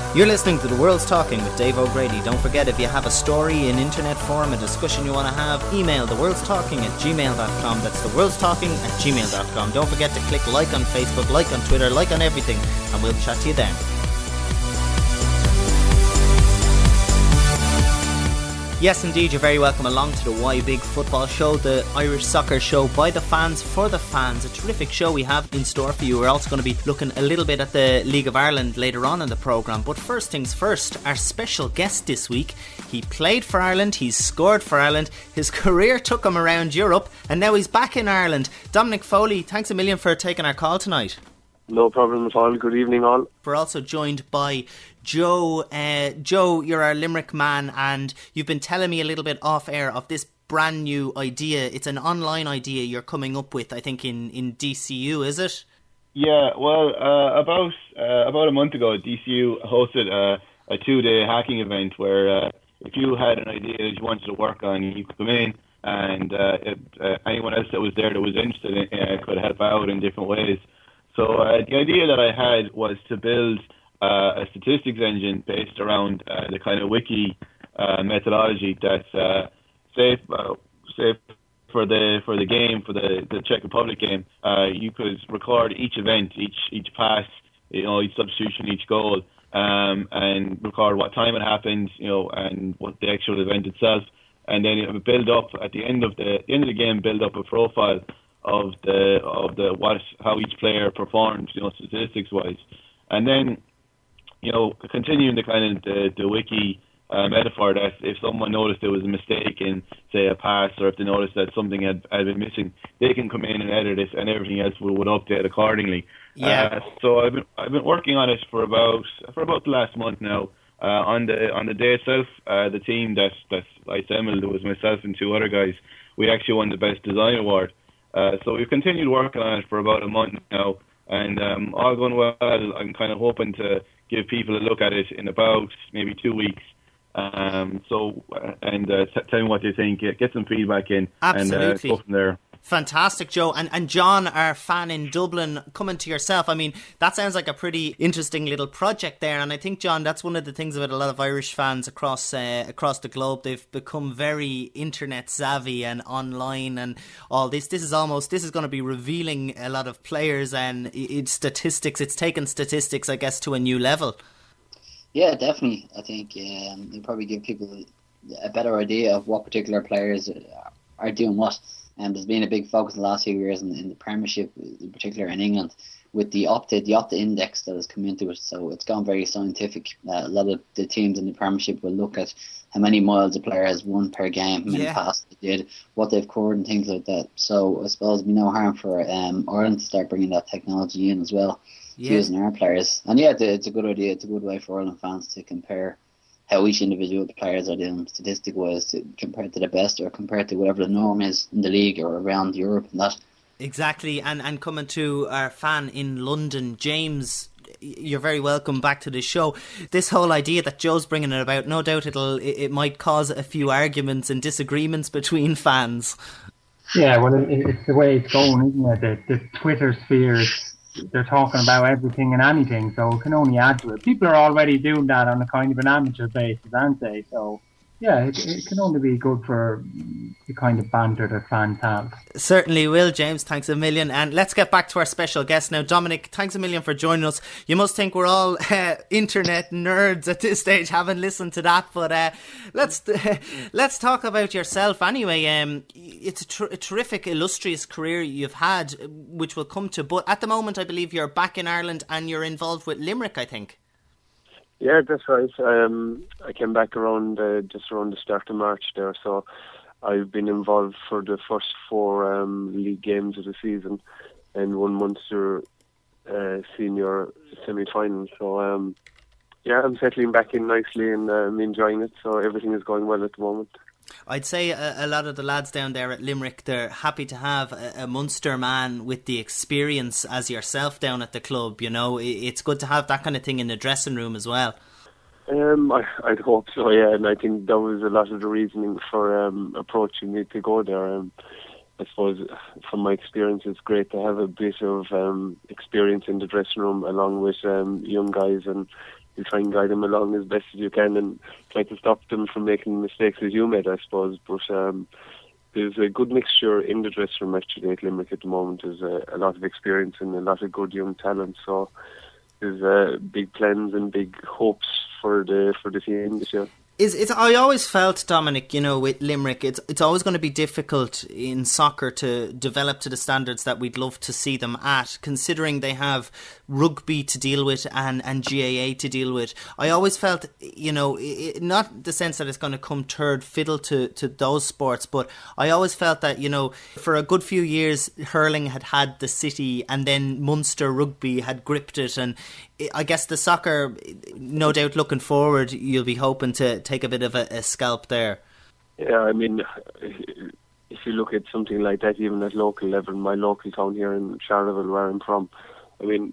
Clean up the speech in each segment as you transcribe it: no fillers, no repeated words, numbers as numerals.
You're listening to The World's Talking with Dave O'Grady. Don't forget, if you have a story in internet form, a discussion you want to have, email theworldstalking@gmail.com. That's theworldstalking@gmail.com. Don't forget to click like on Facebook, like on Twitter, like on everything, and we'll chat to you then. Yes, indeed, you're very welcome along to the Why Big Football Show, the Irish soccer show by the fans, for the fans. A terrific show we have in store for you. We're also going to be looking a little bit at the League of Ireland later on in the programme. But first things first, our special guest this week, he played for Ireland, he's scored for Ireland, his career took him around Europe, and now he's back in Ireland. Dominic Foley, thanks a million for taking our call tonight. No problem at all. Good evening, all. We're also joined by Joe. Joe, you're our Limerick man, and you've been telling me a little bit off air of this brand new idea. It's an online idea you're coming up with, I think, in DCU, is it? Yeah, well, about a month ago, DCU hosted a 2-day hacking event where if you had an idea that you wanted to work on, you could come in, and anyone else that was there that was interested in it could help out in different ways. So the idea that I had was to build a statistics engine based around the kind of wiki methodology that's safe for the game, for the Czech Republic game. You could record each event, each pass, each substitution, each goal, and record what time it happened, and what the actual event itself, and then it would build up at the end of the game, build up a profile of how each player performed, statistics wise, and then continuing the kind of the wiki metaphor, that if someone noticed there was a mistake in, say, a pass, or if they noticed that something had been missing, they can come in and edit it, and everything else would update accordingly. Yeah. So I've been working on it for about the last month now. On the day itself, the team that I assembled, it was myself and two other guys. We actually won the Best Design Award. So we've continued working on it for about a month now, and all going well. I'm kind of hoping to give people a look at it in about maybe 2 weeks. Tell me what you think, get some feedback in. Absolutely. And go from there. Fantastic, Joe. And John, our fan in Dublin, coming to yourself, I mean, that sounds like a pretty interesting little project there, and I think, John, that's one of the things about a lot of Irish fans across the globe. They've become very internet savvy and online and all this. This is going to be revealing a lot of players, and it's statistics. It's taken statistics, I guess, to a new level. Yeah, definitely. I think it'll probably give people a better idea of what particular players are doing what. And there's been a big focus in the last few years in the Premiership, in particular in England, with the Opta index that has come into it. So it's gone very scientific. A lot of the teams in the Premiership will look at how many miles a player has won per game, how many passes they did, what they've covered, and things like that. So I suppose it'd be no harm for Ireland to start bringing that technology in as well, using our players. And it's a good idea. It's a good way for Ireland fans to compare how each individual players are doing statistic-wise compared to the best, or compared to whatever the norm is in the league or around Europe and that. Exactly, and coming to our fan in London, James, you're very welcome back to the show. This whole idea that Joe's bringing it about, no doubt it might cause a few arguments and disagreements between fans. Yeah, well, it's the way it's going, isn't it? The Twitter spheres, they're talking about everything and anything, so it can only add to it. People are already doing that on a kind of an amateur basis, aren't they? So, yeah, it can only be good for the kind of banter that fans have. Certainly will, James. Thanks a million. And let's get back to our special guest now. Dominic, thanks a million for joining us. You must think we're all internet nerds at this stage, having listened to that. But let's talk about yourself anyway. It's a terrific, illustrious career you've had, which we'll come to. But at the moment, I believe you're back in Ireland and you're involved with Limerick, I think. Yeah, that's right. I came back just around the start of March there, so I've been involved for the first 4 league games of the season and 1 Munster senior semi-final. So I'm settling back in nicely and I'm enjoying it. So everything is going well at the moment. I'd say a lot of the lads down there at Limerick, they're happy to have a Munster man with the experience as yourself down at the club. It's good to have that kind of thing in the dressing room as well. I'd hope so, yeah, and I think that was a lot of the reasoning for approaching me to go there. I suppose from my experience, it's great to have a bit of experience in the dressing room along with young guys and you try and guide them along as best as you can and try to stop them from making mistakes as you made, I suppose. But there's a good mixture in the dressing room actually at Limerick at the moment. There's a lot of experience and a lot of good young talent. So there's big plans and big hopes for the team this year. I always felt, Dominic, with Limerick, it's always going to be difficult in soccer to develop to the standards that we'd love to see them at, considering they have rugby to deal with and GAA to deal with. I always felt, not the sense that it's going to come third fiddle to those sports, but I always felt that, for a good few years, hurling had the city and then Munster rugby had gripped it, and I guess the soccer, no doubt looking forward, you'll be hoping to take a bit of a scalp there. Yeah, I mean, if you look at something like that, even at local level, my local town here in Charleville, where I'm from, I mean,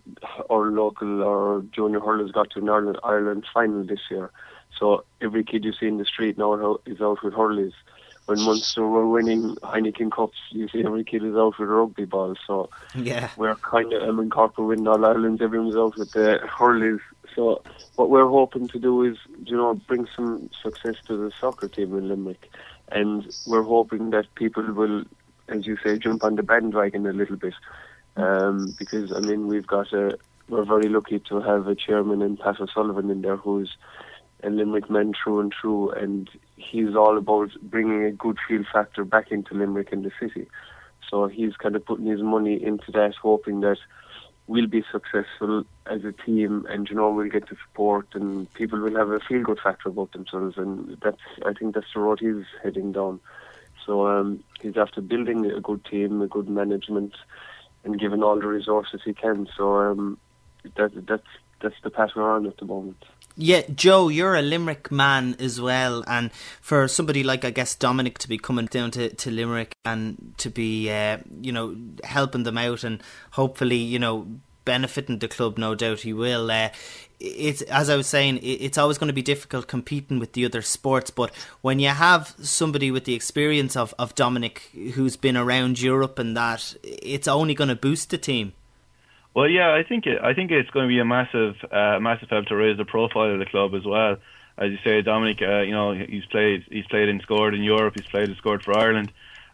our junior hurlers got to an Ireland final this year. So every kid you see in the street now is out with hurleys. When Munster were winning Heineken Cups, you see every kid is out with a rugby ball. So yeah, we're kind of, Cork were winning all Ireland, everyone's out with the hurleys. So what we're hoping to do is, bring some success to the soccer team in Limerick. And we're hoping that people will, as you say, jump on the bandwagon a little bit. Because, I mean, we're very lucky to have a chairman in Pat O'Sullivan in there who's a Limerick man through and through, and he's all about bringing a good feel factor back into Limerick and the city. So he's kind of putting his money into that, hoping that we'll be successful as a team, and we'll get the support, and people will have a feel-good factor about themselves, and I think that's the road he's heading down. So he's after building a good team, a good management, and giving all the resources he can. So that's the path we're on at the moment. Yeah, Joe, you're a Limerick man as well, and for somebody like, I guess, Dominic to be coming down to Limerick and to be, helping them out and hopefully, benefiting the club, no doubt he will. It's, as I was saying, it's always going to be difficult competing with the other sports, but when you have somebody with the experience of Dominic who's been around Europe and that, it's only going to boost the team. Well, yeah, I think it's going to be a massive help to raise the profile of the club as well. As you say, Dominic, he's played and scored in Europe. He's played and scored for Ireland.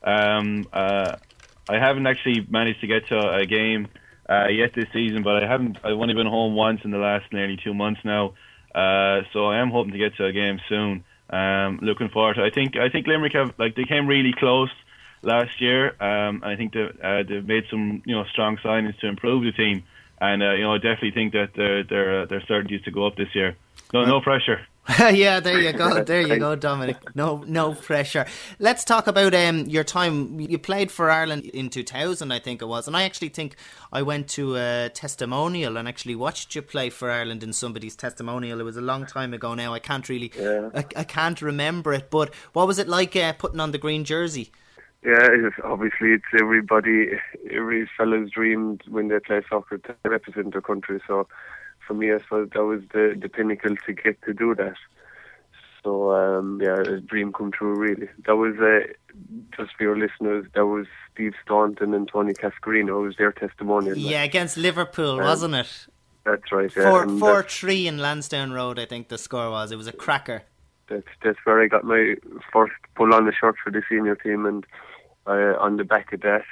I haven't actually managed to get to a game yet this season, but I've only been home once in the last nearly 2 months now. So I am hoping to get to a game soon. Looking forward to it. I think Limerick they came really close last year. I think they've made some strong signings to improve the team, and I definitely think that they're certainties to go up this year. No pressure. Yeah, there you go, Dominic. No pressure. Let's talk about your time. You played for Ireland in 2000, I think it was, and I actually think I went to a testimonial and actually watched you play for Ireland in somebody's testimonial. It was a long time ago now. I can't really, I can't remember it. But what was it like putting on the green jersey? Yeah, obviously it's every fella's dream when they play soccer to represent their country. So for me, I suppose that was the pinnacle to get to do that. So a dream come true really. That was just for your listeners. That was Steve Staunton and Tony Cascarino. It was their testimonial. Yeah, against Liverpool, wasn't it? That's right. Yeah, 4-3 in Lansdowne Road. I think the score was. It was a cracker. That's where I got my first pull on the shirt for the senior team, and on the back of that,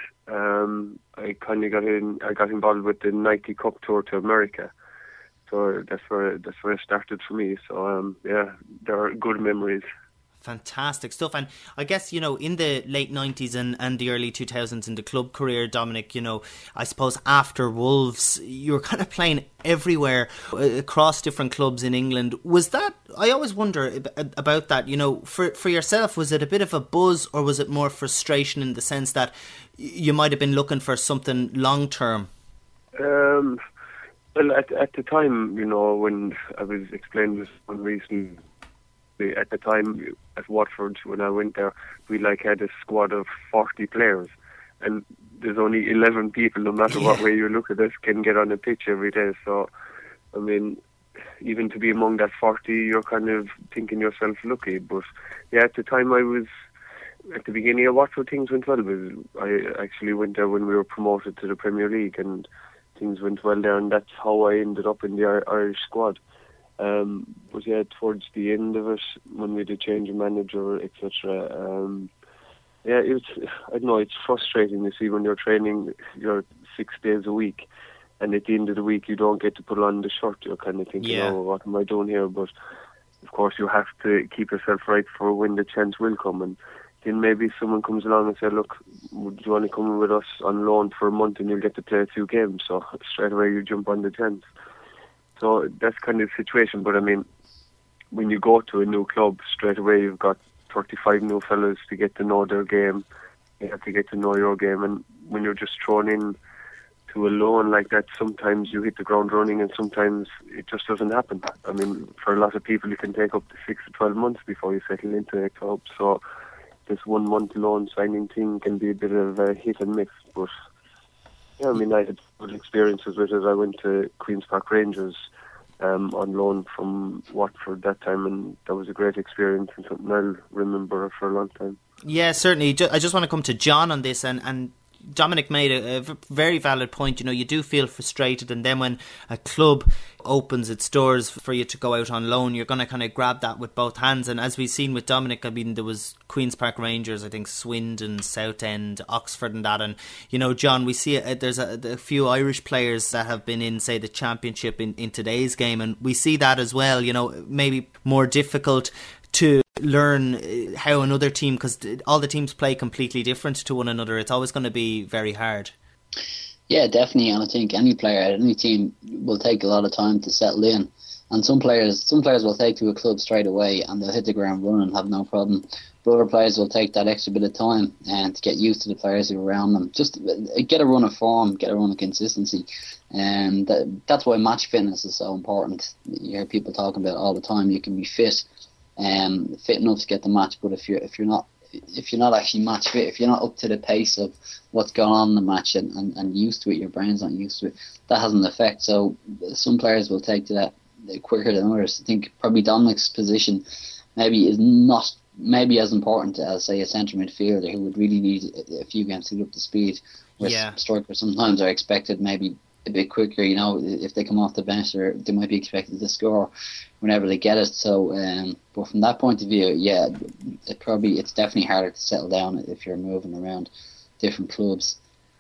I kind of got involved with the Nike Cup tour to America. So that's where it started for me. So there are good memories. Fantastic stuff. And I guess, in the late 90s and the early 2000s in the club career, Dominic, I suppose after Wolves, you were kind of playing everywhere across different clubs in England. Was that, I always wonder about that, for yourself, was it a bit of a buzz or was it more frustration in the sense that you might have been looking for something long term? Well, at the time, when I was explaining this one recently, at the time at Watford, when I went there, we had a squad of 40 players, and there's only 11 people, no matter what way you look at it, can get on a pitch every day. So, I mean, even to be among that 40, you're kind of thinking yourself lucky. But yeah, at the time at the beginning of Watford, things went well. I actually went there when we were promoted to the Premier League, and things went well there, and that's how I ended up in the Irish squad. But yeah, towards the end of it, when we did change of manager, etc. Yeah, I don't know, it's frustrating to see when you're training, you're 6 days a week, and at the end of the week you don't get to put on the shirt. You're kind of thinking, oh, what am I doing here? But of course you have to keep yourself right for when the chance will come. And then maybe someone comes along and says, look, would you want to come with us on loan for a month and you'll get to play a few games? So straight away you jump on the chance. So that's kind of the situation. But I mean, when you go to a new club, straight away you've got 35 new fellas to get to know their game. You have to get to know your game. And when you're just thrown in to a loan like that, sometimes you hit the ground running and sometimes it just doesn't happen. I mean, for a lot of people, it can take up to 6 to 12 months before you settle into a club. So this 1 month loan signing thing can be a bit of a hit and miss. But yeah, I mean, I had good experiences with it. I went to Queen's Park Rangers on loan from Watford that time, and that was a great experience and something I'll remember for a long time. Yeah, certainly. I just want to come to John on this, and Dominic made a very valid point. You know, you do feel frustrated, and then when a club opens its doors for you to go out on loan, you're going to kind of grab that with both hands. And as we've seen with Dominic, I mean, there was Queen's Park Rangers, I think Swindon, Southend, Oxford and that. And, you know, John, we see there's a few Irish players that have been in, say, the Championship in today's game, and we see that as well, you know, maybe more difficult to learn how another team, because all the teams play completely different to one another. It's always going to be very hard. Yeah, definitely. And I think any player at any team will take a lot of time to settle in. And some players will take to a club straight away and they'll hit the ground running and have no problem. But other players will take that extra bit of time and to get used to the players who are around them. Just get a run of form, get a run of consistency. And that's why match fitness is so important. You hear people talking about it all the time. You can be fit enough to get the match, but if you're not actually match fit, if you're not up to the pace of what's going on in the match and used to it, your brain's not used to it, that has an effect. So some players will take to that quicker than others. I think probably Dominic's position maybe is not as important as, say, a centre midfielder who would really need a few games to get up to speed, where strikers sometimes are expected maybe a bit quicker, you know, if they come off the bench, or they might be expected to score whenever they get it. So, but from that point of view, yeah, it's definitely harder to settle down if you're moving around different clubs.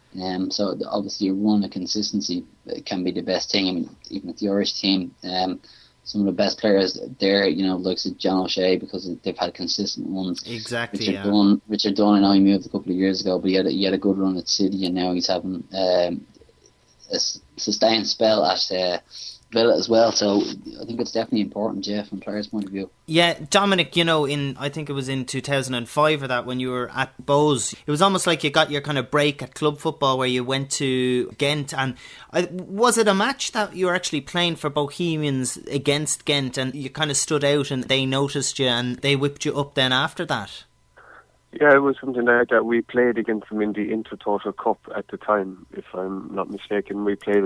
So obviously, a run of consistency can be the best thing. I mean, even at the Irish team, some of the best players there, you know, like John O'Shea, because they've had consistent ones. Exactly. Richard Dunn, I know he moved a couple of years ago, but he had a good run at City, and now he's having a sustained spell at Villa as well. So I think it's definitely important, Jeff, from players' point of view. Yeah, Dominic, you know, I think it was in 2005 or that, when you were at Bows, it was almost like you got your kind of break at club football where you went to Ghent. And was it a match that you were actually playing for Bohemians against Ghent, and you kind of stood out and they noticed you and they whipped you up then after that? Yeah, it was something like that. We played against them in the Intertoto Cup at the time, if I'm not mistaken. We played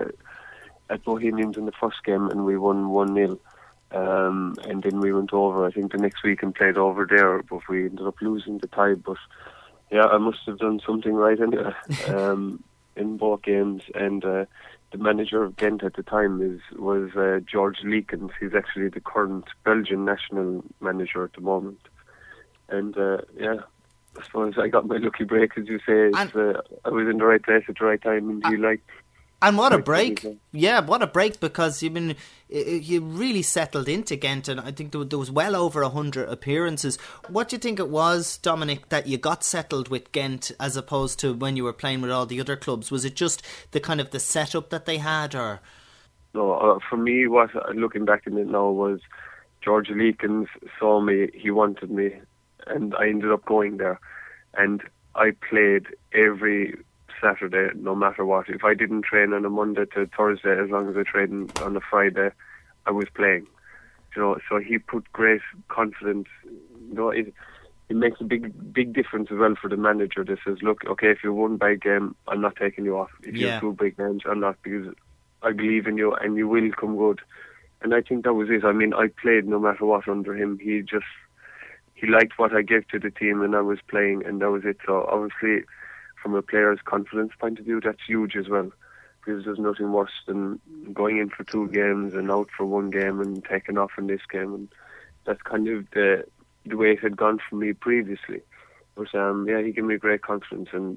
at Bohemians in the first game and we won 1-0. And then we went over, I think, the next week and played over there, but we ended up losing the tie. But yeah, I must have done something right anyway, in both games. And the manager of Ghent at the time was George Leekens. He's actually the current Belgian national manager at the moment. And yeah, I suppose I got my lucky break, as you say. I was in the right place at the right time, and and what a break! Yeah, what a break, because you really settled into Ghent, and I think there was well over 100 appearances. What do you think it was, Dominic, that you got settled with Ghent as opposed to when you were playing with all the other clubs? Was it just the kind of the setup that they had, or? No, for me, what looking back in it now was George Leekens saw me, he wanted me, and I ended up going there, and I played every Saturday, no matter what. If I didn't train on a Monday to Thursday, as long as I trained on a Friday, I was playing. You know, so he put great confidence. You know, it makes a big difference as well for the manager. That says, look, okay, if you won by a game, I'm not taking you off. If you have 2 big games, I'm not, because I believe in you and you will come good. And I think that was it. I mean, I played no matter what under him. He liked what I gave to the team, and I was playing, and that was it. So obviously, from a player's confidence point of view, that's huge as well. because there's nothing worse than going in for 2 games and out for 1 game and taking off in this game, and that's kind of the way it had gone for me previously. But he gave me great confidence, and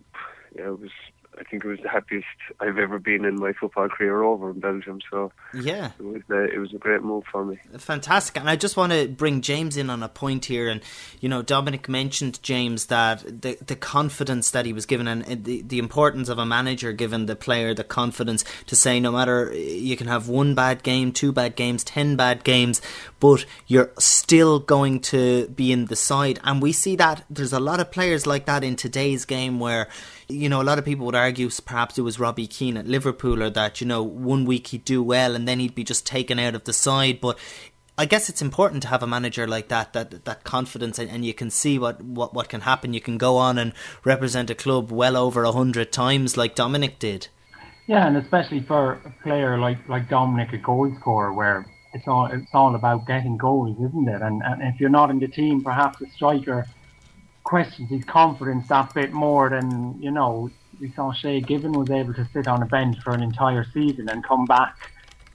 I think it was the happiest I've ever been in my football career over in Belgium. So yeah, it was a great move for me. Fantastic. And I just want to bring James in on a point here. And Dominic mentioned, James, that the confidence that he was given, and the importance of a manager giving the player the confidence to say, no matter, you can have 1 bad game, 2 bad games, 10 bad games, but you're still going to be in the side. And we see that there's a lot of players like that in today's game, where a lot of people would argue perhaps it was Robbie Keane at Liverpool, or that 1 week he'd do well and then he'd be just taken out of the side. But I guess it's important to have a manager like that confidence, and you can see what can happen. You can go on and represent a club well over 100 times like Dominic did. Yeah, and especially for a player like Dominic, a goal scorer, where it's all about getting goals, isn't it? And if you're not in the team, perhaps a striker questions his confidence that bit more than, we saw Shay Given was able to sit on a bench for an entire season and come back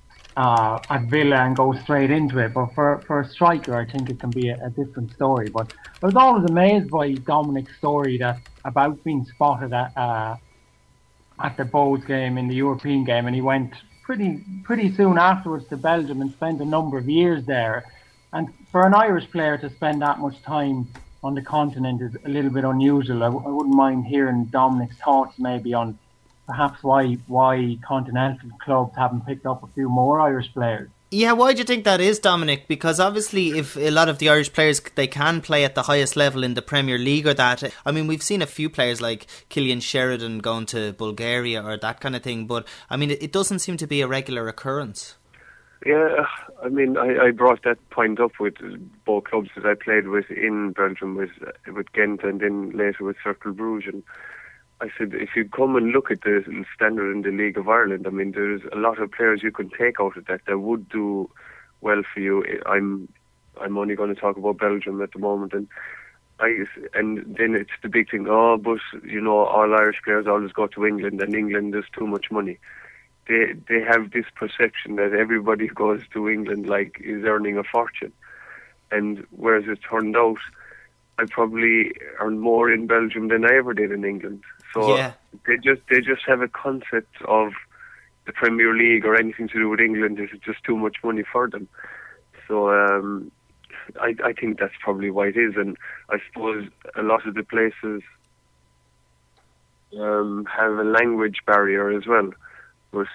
at Villa and go straight into it. But for a striker, I think it can be a different story. But I was always amazed by Dominic's story about being spotted at the Bows game in the European game, and he went pretty soon afterwards to Belgium and spent a number of years there. And for an Irish player to spend that much time on the continent is a little bit unusual. I wouldn't mind hearing Dominic's thoughts maybe on perhaps why continental clubs haven't picked up a few more Irish players. Yeah, why do you think that is, Dominic? Because obviously if a lot of the Irish players, they can play at the highest level in the Premier League or that. I mean, we've seen a few players like Killian Sheridan going to Bulgaria or that kind of thing, but I mean, it doesn't seem to be a regular occurrence. Yeah, I mean, I brought that point up with both clubs that I played with in Belgium, with Ghent and then later with Cercle Bruges. And I said, if you come and look at the standard in the League of Ireland, I mean, there's a lot of players you can take out of that would do well for you. I'm only going to talk about Belgium at the moment, and then it's the big thing. Oh, but all Irish players always go to England, and England there's too much money. They have this perception that everybody who goes to England is earning a fortune, and whereas it turned out, I probably earned more in Belgium than I ever did in England. So yeah. They just have a concept of the Premier League or anything to do with England is just too much money for them. So I think that's probably why it is, and I suppose a lot of the places have a language barrier as well. But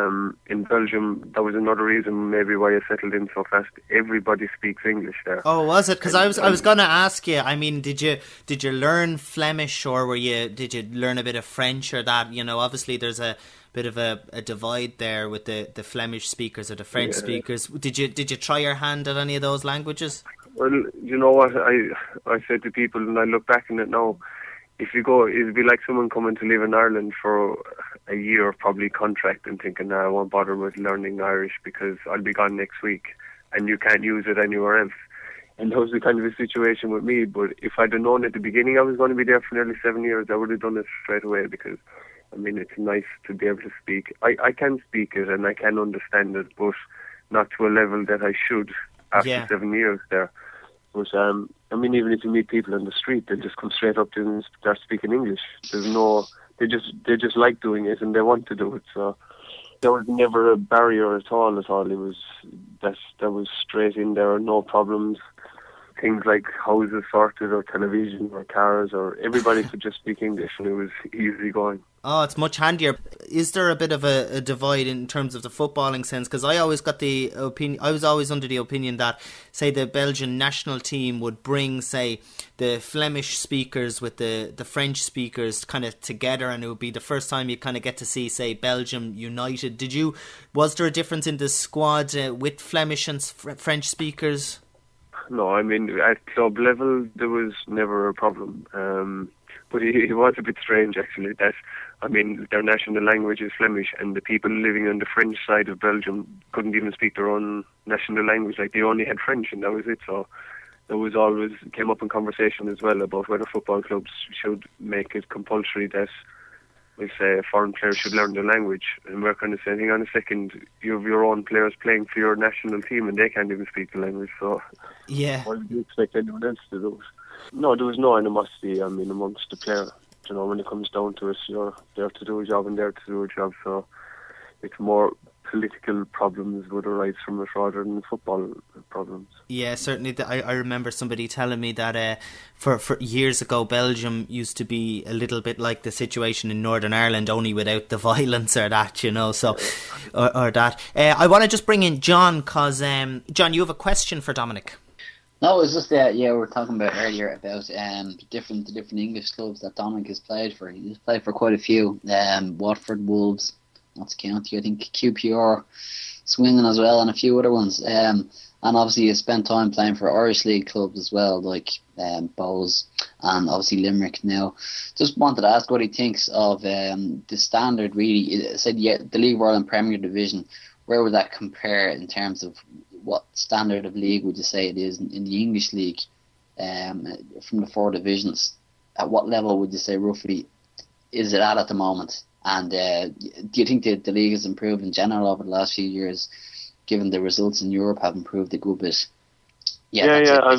in Belgium, that was another reason maybe why I settled in so fast. Everybody speaks English there. Oh, was it? Because I was going to ask you. I mean, did you learn Flemish, or did you learn a bit of French or that? Obviously there's a bit of a divide there with the Flemish speakers or the French speakers. Did you try your hand at any of those languages? Well, you know what I said to people, and I look back on it now. If you go, it'd be like someone coming to live in Ireland for a year, probably contract, and thinking, I won't bother with learning Irish because I'll be gone next week, and you can't use it anywhere else. And that was the kind of a situation with me. But if I'd have known at the beginning I was going to be there for nearly 7 years, I would have done it straight away, because, I mean, it's nice to be able to speak. I can speak it and I can understand it, but not to a level that I should after 7 years there. But I mean, even if you meet people on the street, they'll just come straight up to you and start speaking English. They just like doing it and they want to do it. So there was never a barrier at all. It was that was straight in there, no problems. Things like houses sorted, or television, or cars, or everybody could just speak English, and it was easy going. Oh, it's much handier. Is there a bit of a divide in terms of the footballing sense? Because I always got the opinion, I was always under the opinion that, say, the Belgian national team would bring, say, the Flemish speakers with the French speakers kind of together, and it would be the first time you kind of get to see, say, Belgium united. Was there a difference in the squad with Flemish and French speakers? No, I mean, at club level, there was never a problem. But it was a bit strange, actually, that, I mean, their national language is Flemish, and the people living on the French side of Belgium couldn't even speak their own national language. Like, they only had French, and that was it. So there was always, came up in conversation as well about whether football clubs should make it compulsory that if foreign players should learn the language, and we're kind of saying, hang on a second, you have your own players playing for your national team and they can't even speak the language, so Yeah. what do you expect anyone else to do? No, there was no animosity, amongst the player. When it comes down to it, you're there to do a job and there to do a job, so it's more political problems would arise from it rather than football problems. Yeah, certainly. I remember somebody telling me that for years ago, Belgium used to be a little bit like the situation in Northern Ireland, only without the violence or that, so or that. I want to just bring in John, because John, you have a question for Dominic. No, it's just that we were talking about earlier about the different English clubs that Dominic has played for. He's played for quite a few. Watford, Wolves, Notts County, I think QPR, Swindon as well, and a few other ones. And obviously he spent time playing for Irish League clubs as well, like Bows and obviously Limerick now. Just wanted to ask what he thinks of the standard, really. It said the League of Ireland Premier Division. Where would that compare in terms of what standard of league would you say it is in the English League from the 4 divisions? At what level would you say roughly is it at the moment? And do you think the league has improved in general over the last few years, given the results in Europe have improved a good bit? Yeah.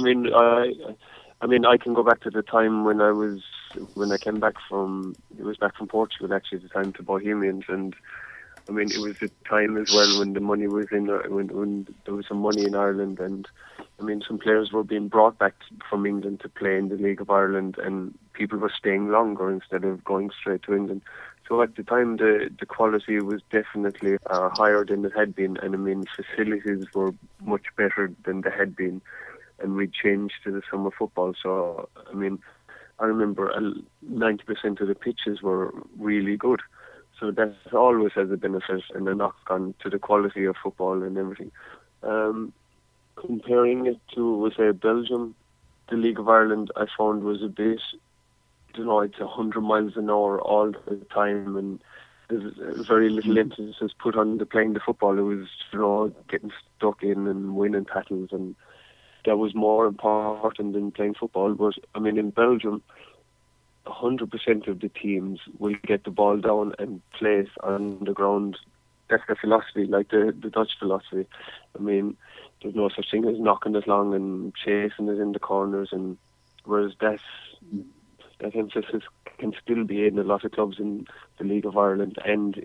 I can go back to the time when I came back from Portugal, actually, the time to Bohemians, and it was a time as well when the money was when there was some money in Ireland, and some players were being brought back from England to play in the League of Ireland, and people were staying longer instead of going straight to England. So at the time, the quality was definitely higher than it had been, and facilities were much better than they had been, and we changed to the summer football. So I remember 90% of the pitches were really good. So that always has a benefit and a knock-on to the quality of football and everything. Comparing it to, say, Belgium, the League of Ireland, I found was a bit, it's 100 miles an hour all the time, and there's very little emphasis put on playing the football. It was, getting stuck in and winning tackles, and that was more important than playing football. But, in Belgium, 100% of the teams will get the ball down and place on the ground. That's the philosophy, like the Dutch philosophy. There's no such thing as knocking it long and chasing it in the corners, and whereas that emphasis can still be in a lot of clubs in the League of Ireland and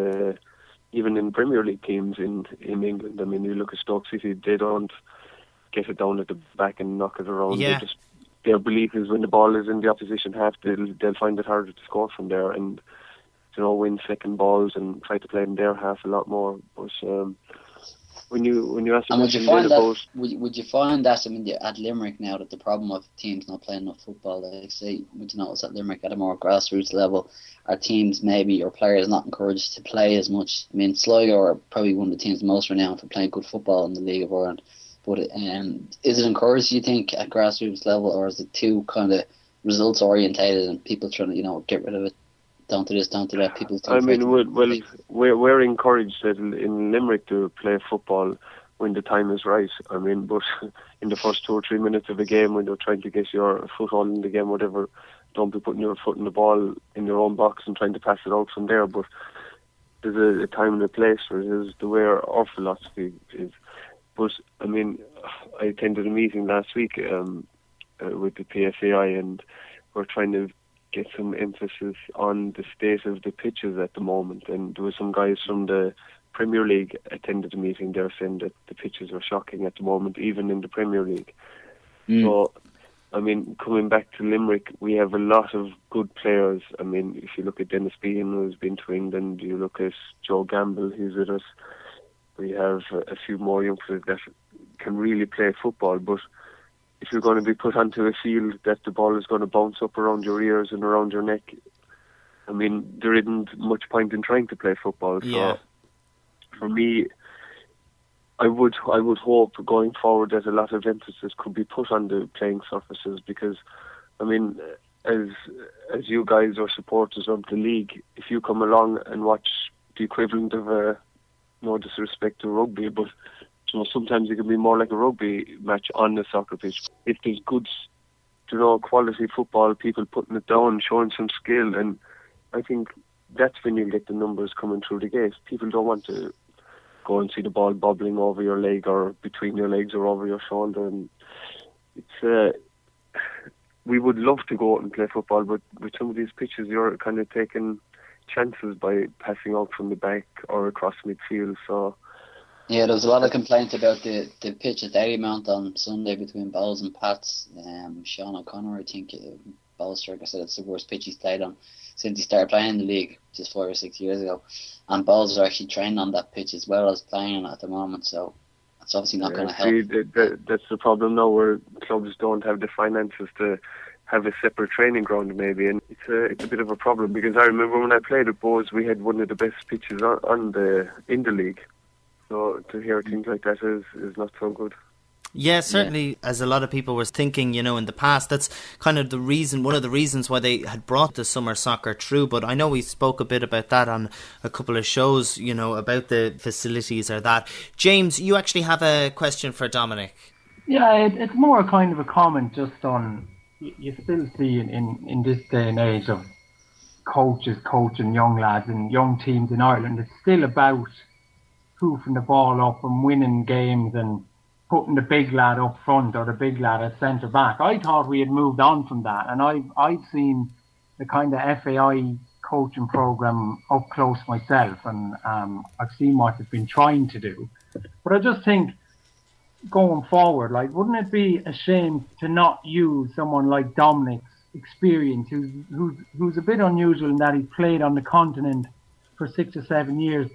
even in Premier League teams in England. You look at Stoke City, they don't get it down at the back and knock it around. Yeah. Their belief is when the ball is in the opposition half, they'll find it harder to score from there, and win second balls and try to play in their half a lot more. But when you ask would you find that at Limerick now, that the problem of teams not playing enough football, like say, would you notice at Limerick at a more grassroots level, are teams maybe or players not encouraged to play as much? Sligo are probably one of the teams most renowned for playing good football in the League of Ireland. But is it encouraged, you think, at grassroots level, or is it too kind of results orientated and people trying to get rid of it? Don't do this, don't do that. People. We're encouraged in Limerick to play football when the time is right. But in the first 2 or 3 minutes of a game, when you're trying to get your foothold in the game, whatever, don't be putting your foot in the ball in your own box and trying to pass it out from there. But there's a time and a place for it. Is the way our philosophy is. But I attended a meeting last week with the PFAI, and we're trying to get some emphasis on the state of the pitches at the moment. And there were some guys from the Premier League attended the meeting. They're saying that the pitches are shocking at the moment, even in the Premier League. So, coming back to Limerick, we have a lot of good players. If you look at Dennis Behan, who's been to England, you look at Joe Gamble, who's with us. We have a few more youngsters that can really play football, but if you're going to be put onto a field that the ball is going to bounce up around your ears and around your neck, there isn't much point in trying to play football. Yeah. So for me, I would hope going forward that a lot of emphasis could be put on the playing surfaces, because as you guys are supporters of the league, if you come along and watch the equivalent of no disrespect to rugby, but sometimes it can be more like a rugby match on the soccer pitch. If there's good, quality football, people putting it down, showing some skill, and I think that's when you get the numbers coming through the gate. People don't want to go and see the ball bubbling over your leg or between your legs or over your shoulder. And it's we would love to go out and play football, but with some of these pitches, you're kind of taking chances by passing out from the back or across midfield. So yeah, there was a lot of complaints about the pitch at Eddymount on Sunday between Bowls and Pats. Sean O'Connor, I think, Bowls striker, said it's the worst pitch he's played on since he started playing in the league just 5 or 6 years ago. And Bowls are actually training on that pitch as well as playing on it at the moment, so it's obviously not going to help. That's the problem now, where clubs don't have the finances to have a separate training ground maybe, and it's a bit of a problem, because I remember when I played at Bows, we had one of the best pitches in the league. So to hear things like that is not so good. Yeah, certainly, as a lot of people were thinking, in the past, that's kind of one of the reasons why they had brought the summer soccer through. But I know we spoke a bit about that on a couple of shows, about the facilities or that. James, you actually have a question for Dominic. Yeah, it's more kind of a comment just on, you still see in this day and age of coaches coaching young lads and young teams in Ireland, it's still about hoofing the ball up and winning games and putting the big lad up front or the big lad at centre back. I thought we had moved on from that, and I've seen the kind of FAI coaching programme up close myself, and I've seen what it's been trying to do. But I just think, going forward, wouldn't it be a shame to not use someone like Dominic's experience, who's a bit unusual in that he played on the continent for 6 or 7 years,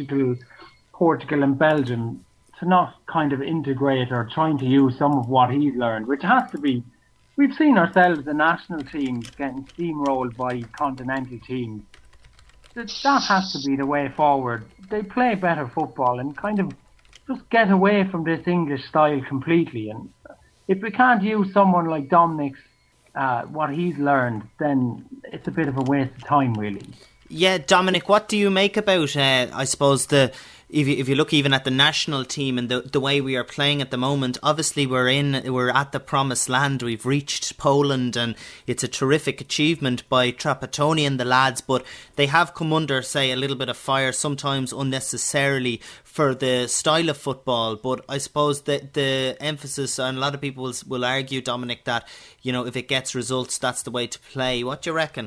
Portugal and Belgium, to not kind of integrate or trying to use some of what he's learned, which has to be, we've seen ourselves, the national teams, getting steamrolled by continental teams. That has to be the way forward. They play better football and kind of just get away from this English style completely. And if we can't use someone like Dominic's, what he's learned, then it's a bit of a waste of time, really. Yeah, Dominic, what do you make about, I suppose, if you look even at the national team and the way we are playing at the moment? Obviously we're at the promised land. We've reached Poland, and it's a terrific achievement by Trapattoni and the lads, but they have come under, say, a little bit of fire, sometimes unnecessarily, for the style of football. But I suppose that the emphasis, and a lot of people will argue, Dominic, that if it gets results, that's the way to play. What do you reckon?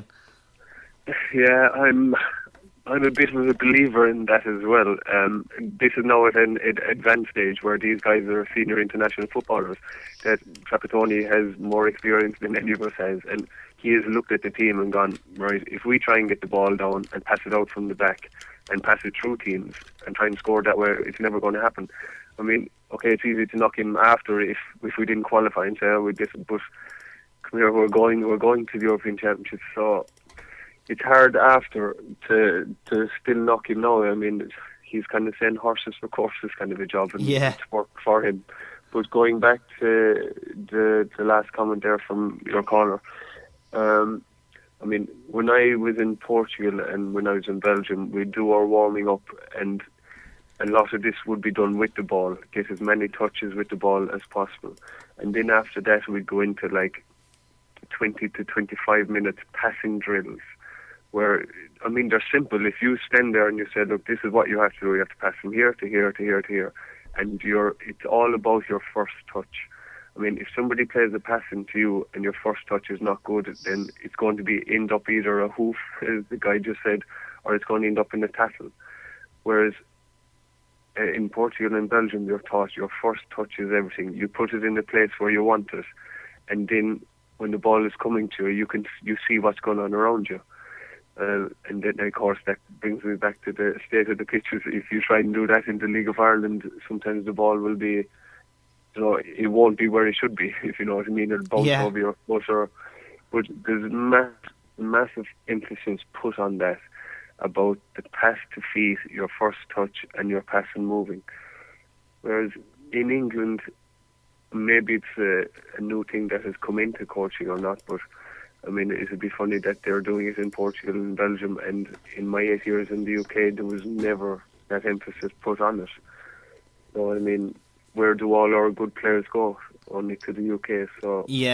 Yeah, I'm a bit of a believer in that as well. This is now at an advanced stage where these guys are senior international footballers, that Trapattoni has more experience than any of us has, and he has looked at the team and gone, right, if we try and get the ball down and pass it out from the back and pass it through teams and try and score that way, it's never going to happen. I mean, okay, it's easy to knock him after if we didn't qualify and say, oh, we did, but come here, we're going to the European Championship, so it's hard after to still knock him now. I mean, he's kind of saying horses for courses kind of a job, and it's worked for him. But going back to the last comment there from your caller, I mean, when I was in Portugal and when I was in Belgium, we'd do our warming up, and a lot of this would be done with the ball, get as many touches with the ball as possible. And then after that, we'd go into 20 to 25 minutes passing drills, where, I mean, they're simple. If you stand there and you say, look, this is what you have to do, you have to pass from here to here to here to here, and it's all about your first touch. I mean, if somebody plays a passing to you and your first touch is not good, then it's going to end up either a hoof, as the guy just said, or it's going to end up in a tackle. Whereas in Portugal and Belgium, you're taught your first touch is everything. You put it in the place where you want it, and then when the ball is coming to you, you see what's going on around you. And then, of course, that brings me back to the state of the pitches. If you try and do that in the League of Ireland, sometimes the ball will be, it won't be where it should be, if you know what I mean. It'll bounce over your foot. But there's massive emphasis put on that, about the pass to feet, your first touch, and your pass and moving. Whereas in England, maybe it's a new thing that has come into coaching or not, but I mean, it would be funny that they're doing it in Portugal and Belgium, and in my 8 years in the UK, there was never that emphasis put on it. So, I mean, where do all our good players go? Only to the UK, so... Yeah.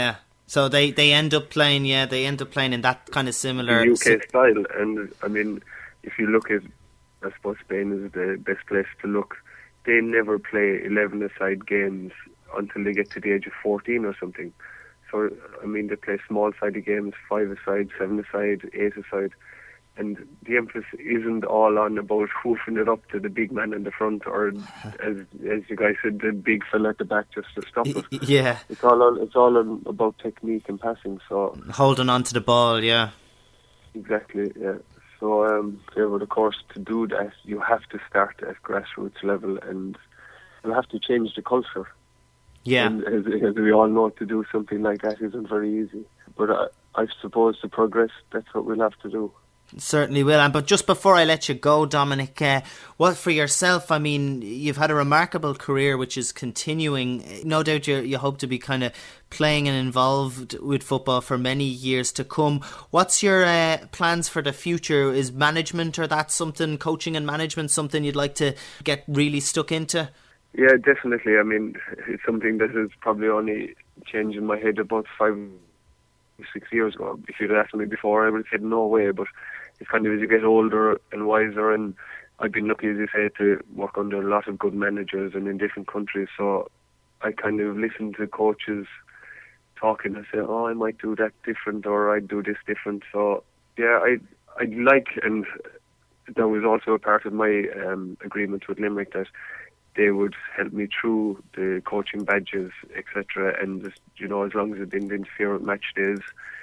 So they end up playing, in that kind of similar UK style. And I mean, if you look at, I suppose Spain is the best place to look. They never play 11-a-side games until they get to the age of 14 or something. So, I mean, they play small-sided games, 5-a-side, 7-a-side, 8-a-side. And the emphasis isn't all on about hoofing it up to the big man in the front, or as you guys said, the big fella at the back just to stop it. Yeah. It's all about technique and passing. So holding on to the ball, yeah. Exactly, yeah. So, of course, to do that, you have to start at grassroots level, and you have to change the culture. Yeah. And as we all know, to do something like that isn't very easy. But I suppose to progress, that's what we'll have to do. Certainly will. But just before I let you go, Dominic, what for yourself? I mean, you've had a remarkable career which is continuing. No doubt you hope to be kind of playing and involved with football for many years to come. What's your plans for the future? Is management, or that something, coaching and management, something you'd like to get really stuck into? Yeah, definitely. I mean, it's something that has probably only changed in my head about 5-6 years ago. If you'd asked me before, I would have said no way, but it's kind of as you get older and wiser, and I've been lucky, as you say, to work under a lot of good managers and in different countries, so I kind of listen to coaches talking and say, oh, I might do that different, or I'd do this different. So yeah, I'd like, and that was also a part of my agreement with Limerick, that they would help me through the coaching badges, etc. And just, as long as it didn't interfere with match days,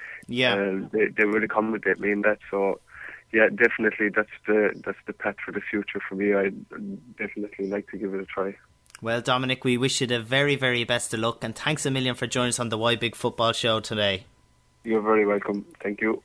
they would accommodate me in that. So yeah, definitely that's the path for the future for me. I'd definitely like to give it a try. Well, Dominic, we wish you the very, very best of luck, and thanks a million for joining us on the Why Big Football Show today. You're very welcome. Thank you.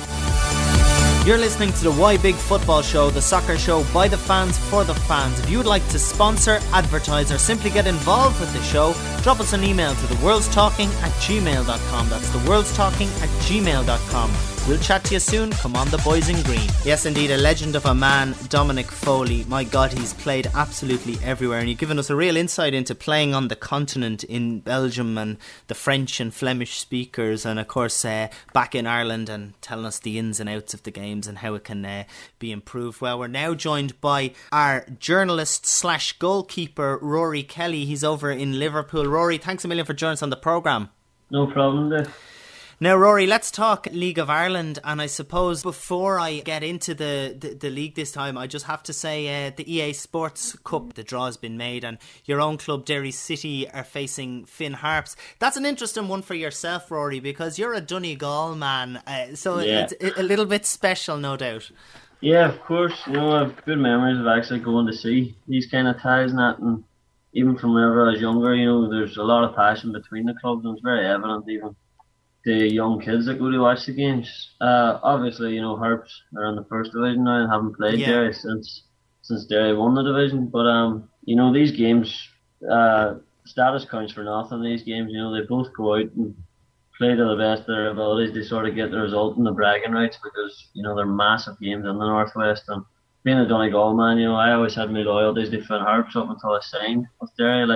You're listening to the Why Big Football Show, the soccer show by the fans for the fans. If you would like to sponsor, advertise, or simply get involved with the show, drop us an email to theworldstalking@gmail.com. That's theworldstalking@gmail.com. We'll chat to you soon. Come on, the boys in green. Yes, indeed, a legend of a man, Dominic Foley. My God, he's played absolutely everywhere, and you've given us a real insight into playing on the continent in Belgium and the French and Flemish speakers, and of course back in Ireland, and telling us the ins and outs of the games and how it can be improved. Well, we're now joined by our journalist / goalkeeper, Rory Kelly. He's over in Liverpool. Rory, thanks a million for joining us on the programme. No problem there. Now, Rory, let's talk League of Ireland, and I suppose before I get into the league this time, I just have to say the EA Sports Cup, the draw has been made, and your own club, Derry City, are facing Finn Harps. That's an interesting one for yourself, Rory, because you're a Donegal man, so it's a little bit special, no doubt. Yeah, of course. I have good memories of actually going to see these kind of ties and that, and even from whenever I was younger, there's a lot of passion between the clubs, and it's very evident even the young kids that go to watch the games. Obviously, Harps are in the first division now and haven't played Derry since Derry won the division. But these games, status counts for nothing. These games, they both go out and play to the best of their abilities. They sort of get the result in the bragging rights because they're massive games in the Northwest. And being a Donegal man, I always had my loyalties to Finn Harps up until I signed with Derry.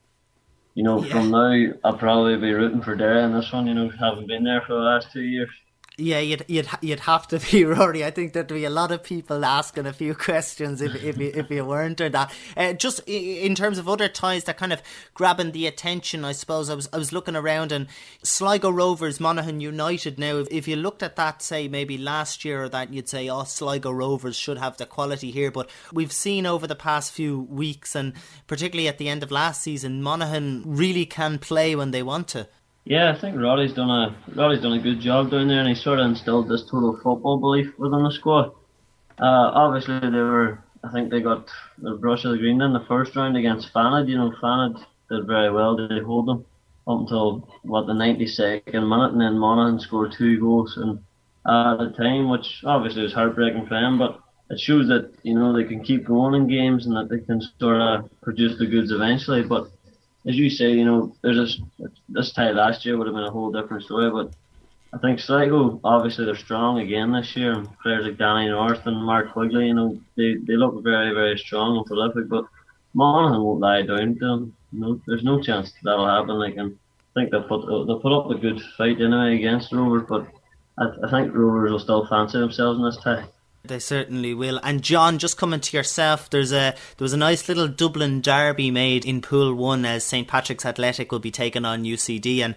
From now, I'll probably be rooting for Derry in this one, having been there for the last 2 years. Yeah, you'd have to be, Rory. I think there'd be a lot of people asking a few questions if you weren't, or that. Just in terms of other ties that kind of grabbing the attention, I suppose I was looking around, and Sligo Rovers, Monaghan United. Now, if you looked at that, say maybe last year or that, you'd say, Sligo Rovers should have the quality here. But we've seen over the past few weeks, and particularly at the end of last season, Monaghan really can play when they want to. Yeah, I think Roddy's done a good job down there, and he sort of instilled this total football belief within the squad. Obviously, I think they got the brush of the green in the first round against Fanad. Fanad did very well. They hold them up until the 92nd minute, and then Monaghan scored 2 goals at the time, which obviously was heartbreaking for them. But it shows that they can keep going in games and that they can sort of produce the goods eventually. But as you say, there's this tie last year would have been a whole different story, but I think Sligo, obviously they're strong again this year, and players like Danny North and Mark Quigley, they look very, very strong and prolific, but Monaghan won't lie down to them. There's no chance that'll happen. And think they'll put up a good fight anyway against Rovers, but I think Rovers will still fancy themselves in this tie. They certainly will. And John, just coming to yourself, there was a nice little Dublin derby made in Pool 1 as St Patrick's Athletic will be taking on UCD, and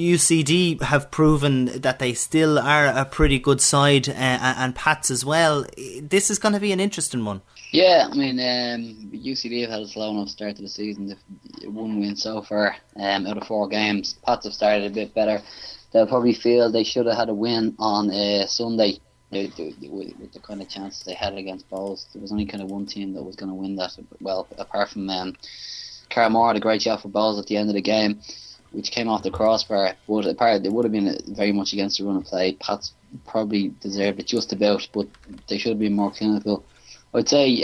UCD have proven that they still are a pretty good side, and Pats as well. This is going to be an interesting one. Yeah, I mean, UCD have had a slow enough start to the season. They've one win so far out of 4 games. Pats have started a bit better. They'll probably feel they should have had a win on Sunday. With the kind of chances they had against Bowls. There was only kind of one team that was going to win that. Well, apart from Carramore had a great shot for Bowls at the end of the game, which came off the crossbar. But apart, it would have been very much against the run of play. Pats probably deserved it just about, but they should have been more clinical. I'd say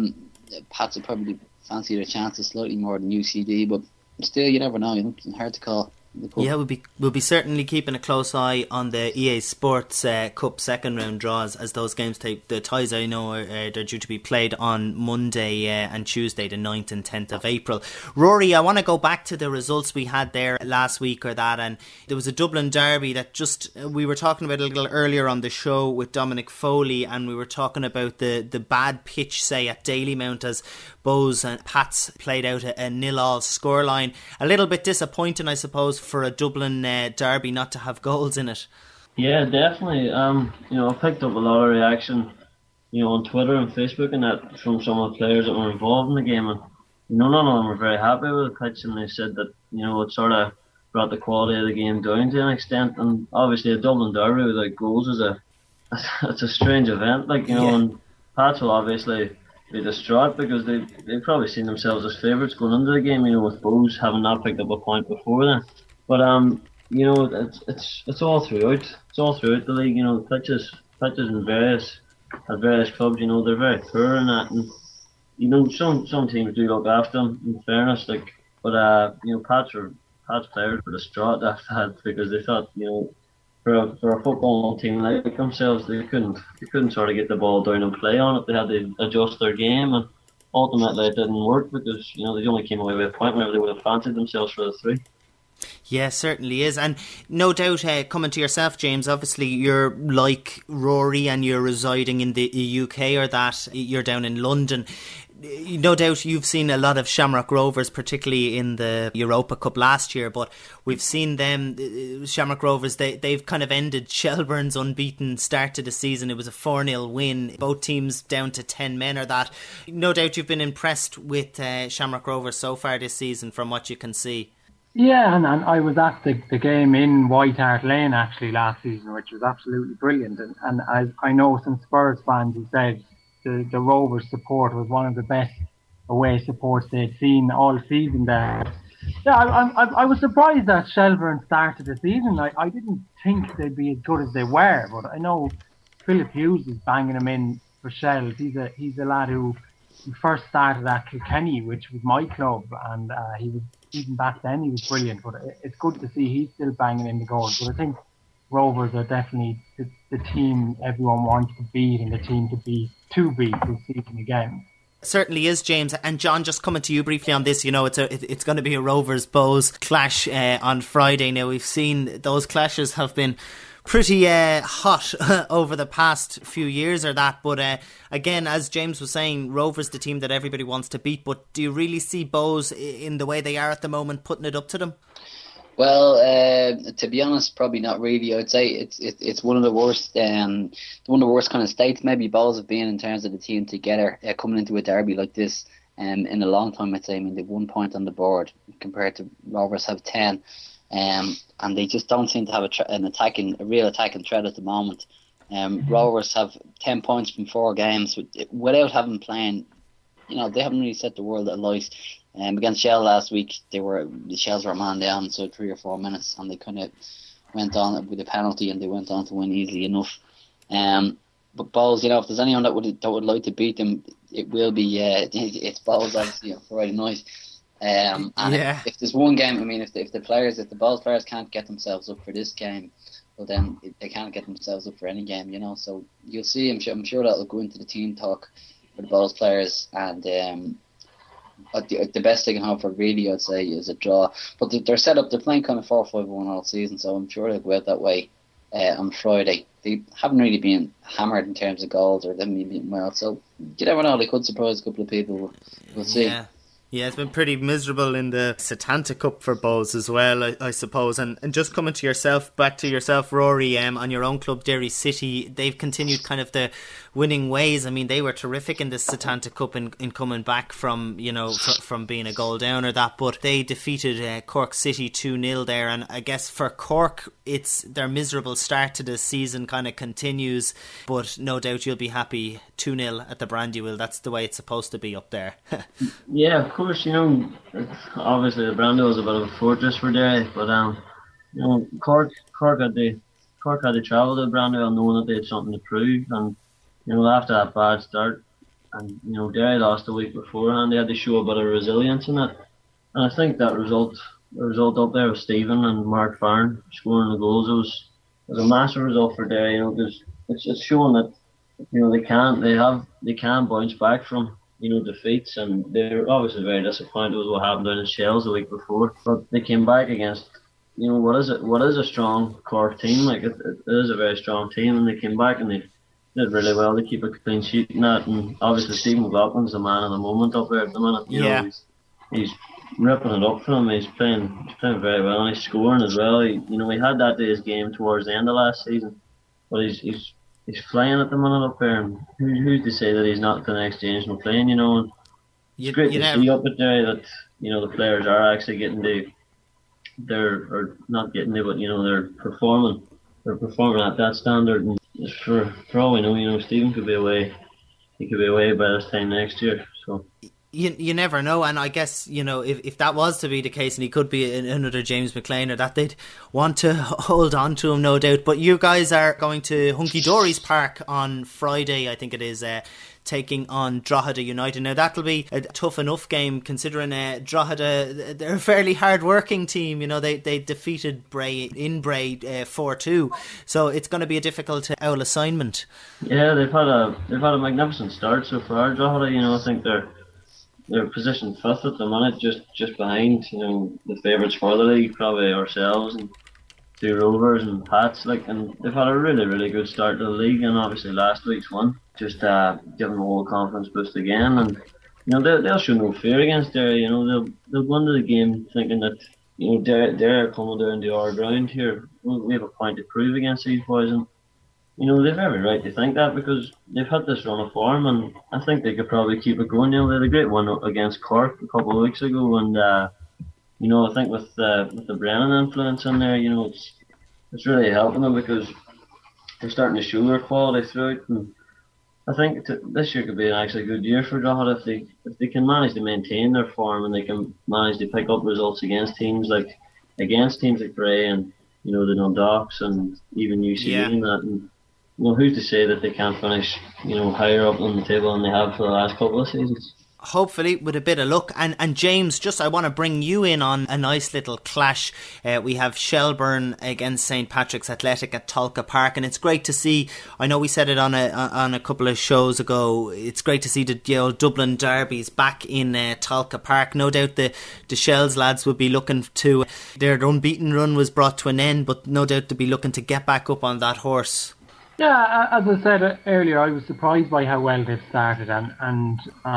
Pats would probably fancy their chances slightly more than UCD, but still, you never know. It's hard to call. Yeah, we'll be certainly keeping a close eye on the EA Sports Cup second round draws as those games take the ties. I know they're due to be played on Monday and Tuesday, the 9th and 10th of April. Rory, I want to go back to the results we had there last week and there was a Dublin derby that we were talking about a little earlier on the show with Dominic Foley, and we were talking about the bad pitch, say, at Dalymount as Bows and Pats played out a 0-0 scoreline. A little bit disappointing, I suppose, for a Dublin derby not to have goals in it. Yeah, definitely. I picked up a lot of reaction, on Twitter and Facebook and that from some of the players that were involved in the game, and none of them were very happy with the pitch, and they said that it sort of brought the quality of the game down to an extent. And obviously, a Dublin derby without goals it's a strange event, and Pats will obviously be distraught because they've probably seen themselves as favourites going into the game, with Bows having not picked up a point before then. But it's all throughout. It's all throughout the league. The pitches in various clubs. They're very poor in that, and some teams do look after them. In fairness, but Pats players were distraught after that because they thought for a football team like themselves, they couldn't sort of get the ball down and play on it. They had to adjust their game, and ultimately it didn't work because they only came away with a point whenever they would have fancied themselves for the 3. Yeah, certainly is. And no doubt, coming to yourself, James, obviously you're like Rory and you're residing in the UK, or that you're down in London. No doubt you've seen a lot of Shamrock Rovers, particularly in the Europa Cup last year, but we've seen them, Shamrock Rovers, they've kind of ended Shelbourne's unbeaten start to the season. It was a 4-0 win, both teams down to 10 men or that. No doubt you've been impressed with Shamrock Rovers so far this season from what you can see. Yeah, and I was at the game in White Hart Lane actually last season, which was absolutely brilliant. And I know some Spurs fans who said the Rovers support was one of the best away supports they'd seen all season there. Yeah, I was surprised that Shelbourne started the season. I didn't think they'd be as good as they were, but I know Philip Hughes is banging them in for Shells. He's a lad who first started at Kilkenny, which was my club, and he was, even back then, he was brilliant. But it's good to see he's still banging in the goals. But I think Rovers are definitely the team everyone wants to beat, and the team to beat this season again. Certainly is, James. And John, just coming to you briefly on this, it's going to be a Rovers Bows clash on Friday. Now, we've seen those clashes have been pretty hot over the past few years or that, but again, as James was saying, Rovers the team that everybody wants to beat. But do you really see Bows in the way they are at the moment putting it up to them? Well, to be honest, probably not really. I'd say it's one of the worst kind of states maybe Bows have been in terms of the team together coming into a derby like this in a long time. I'd say. I mean, they've 1 point on the board compared to Rovers have 10, and they just don't seem to have a real attacking threat at the moment. Rovers have 10 points from 4 games without having playing. They haven't really set the world alight. Against Shell last week, the Shells were a man down, so 3 or 4 minutes, and they kind of went on with a penalty, and they went on to win easily enough. But Bows, if there's anyone that would like to beat them, it will be it's Bows, obviously, on Friday night. If there's one game, I mean, if the Bows players can't get themselves up for this game, well then they can't get themselves up for any game, So you'll see. I'm sure that'll go into the team talk for the Bows players, and the best they can hope for, really, I'd say, is a draw. But they're set up, they're playing kind of 4-5-1 all season, so I'm sure they'll go out that way on Friday. They haven't really been hammered in terms of goals, or they haven't been beaten well, so you never know, they could surprise a couple of people. We'll see. Yeah, it's been pretty miserable in the Setanta Cup for Bohs as well, I suppose. And just coming to back to yourself, Rory, on your own club, Derry City, they've continued kind of the winning ways. I mean, they were terrific in the Setanta Cup in coming back from, from being a goal down or that, but they defeated Cork City 2-0 there. And I guess for Cork, it's their miserable start to the season kind of continues, but no doubt you'll be happy 2-0 at the Brandywell. That's the way it's supposed to be up there. Yeah, of course, obviously the Brandywell is a bit of a fortress for Derry, but Cork had to travel to Brandywell knowing that they had something to prove, and after that bad start, and Derry lost the week beforehand, they had to show a bit of resilience in it, and I think that result up there with Stephen and Mark Farron scoring the goals was a massive result for Derry, because it's showing that they can bounce back from defeats, and they're obviously very disappointed with what happened down in Shells the week before, but they came back against what is a strong Cork team. Like it is a very strong team, and they came back and they did really well to keep a clean sheet in that. And obviously Stephen McLaughlin's the man of the moment up there at the minute. He's ripping it up for them. He's playing very well, and he's scoring as well. He had that day's game towards the end of last season, but he's flying at the minute up there, and who's to say that he's not the next generational playing, and it's great to see up at there that, the players are actually they're performing at that standard, and for all we know, Stephen could be away by this time next year, so. You never know, and I guess, if that was to be the case and he could be another James McLean, or that, they'd want to hold on to him, no doubt. But you guys are going to Hunky Dory's Park on Friday, I think it is, taking on Drogheda United. Now that'll be a tough enough game, considering Drogheda, they're a fairly hard working team. They defeated Bray 4-2, so it's going to be a difficult owl assignment. Yeah, they've had a magnificent start so far, Drogheda. I think they're positioned fifth at the minute, just behind the favourites for the league, probably ourselves and two Rovers and Pats. And they've had a really, really good start to the league, and obviously last week's one just giving them a whole confidence boost again. And they'll show no fear against Derry. They'll go into the game thinking that Derry are coming down to our ground here. We have a point to prove against these boys, and they've every right to think that, because they've had this run of form, and I think they could probably keep it going. They had a great one against Cork a couple of weeks ago, and I think with the Brennan influence in there, it's really helping them, because they're starting to show their quality throughout. And I think this year could be an actually good year for Drogheda if they can manage to maintain their form, and they can manage to pick up results against teams like Bray and the Dundalks and even UCD and that. And, who's to say that they can't finish, higher up on the table than they have for the last couple of seasons? Hopefully, with a bit of luck. And James, I want to bring you in on a nice little clash. We have Shelbourne against St Patrick's Athletic at Tolka Park, and it's great to see. I know we said it on a couple of shows ago. It's great to see the Dublin derbies back in Tolka Park. No doubt the Shells lads will be looking to. Their unbeaten run was brought to an end, but no doubt they'll be looking to get back up on that horse. Yeah, as I said earlier, I was surprised by how well they've started, and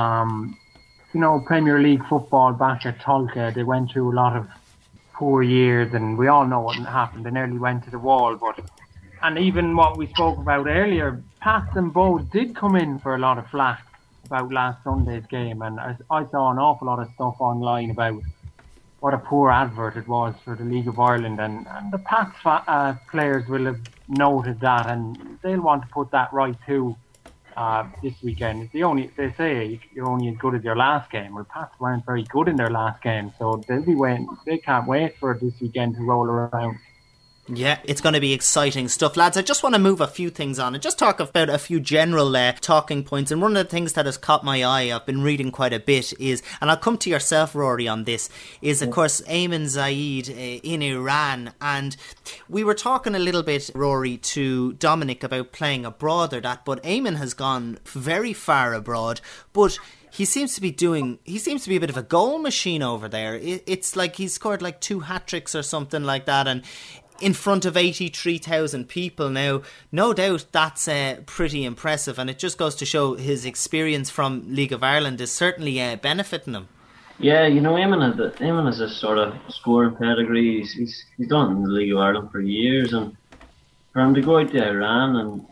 Premier League football back at Tolka, they went through a lot of poor years, and we all know what happened. They nearly went to the wall, and even what we spoke about earlier, Pats and Bohs did come in for a lot of flack about last Sunday's game, and I saw an awful lot of stuff online about what a poor advert it was for the League of Ireland, and the Pats players will have noted that, and they'll want to put that right too this weekend. They say you're only as good as your last game. Well, Pats weren't very good in their last game, so they can't wait for this weekend to roll around. Yeah, it's going to be exciting stuff, lads. I just want to move a few things on and just talk about a few general talking points. And one of the things that has caught my eye, I've been reading quite a bit, is, and I'll come to yourself, Rory, on this, is of course Ayman Zaid in Iran. And we were talking a little bit, Rory, to Dominic about playing abroad or that, but Ayman has gone very far abroad, but he seems to be a bit of a goal machine over there. It's like he's scored like 2 hat-tricks or something like that, and in front of 83,000 people now. No doubt that's pretty impressive, and it just goes to show his experience from League of Ireland is certainly benefiting him. Yeah, you know, Eamon has this sort of scoring pedigree. He's done it in the League of Ireland for years, and for him to go out to Iran and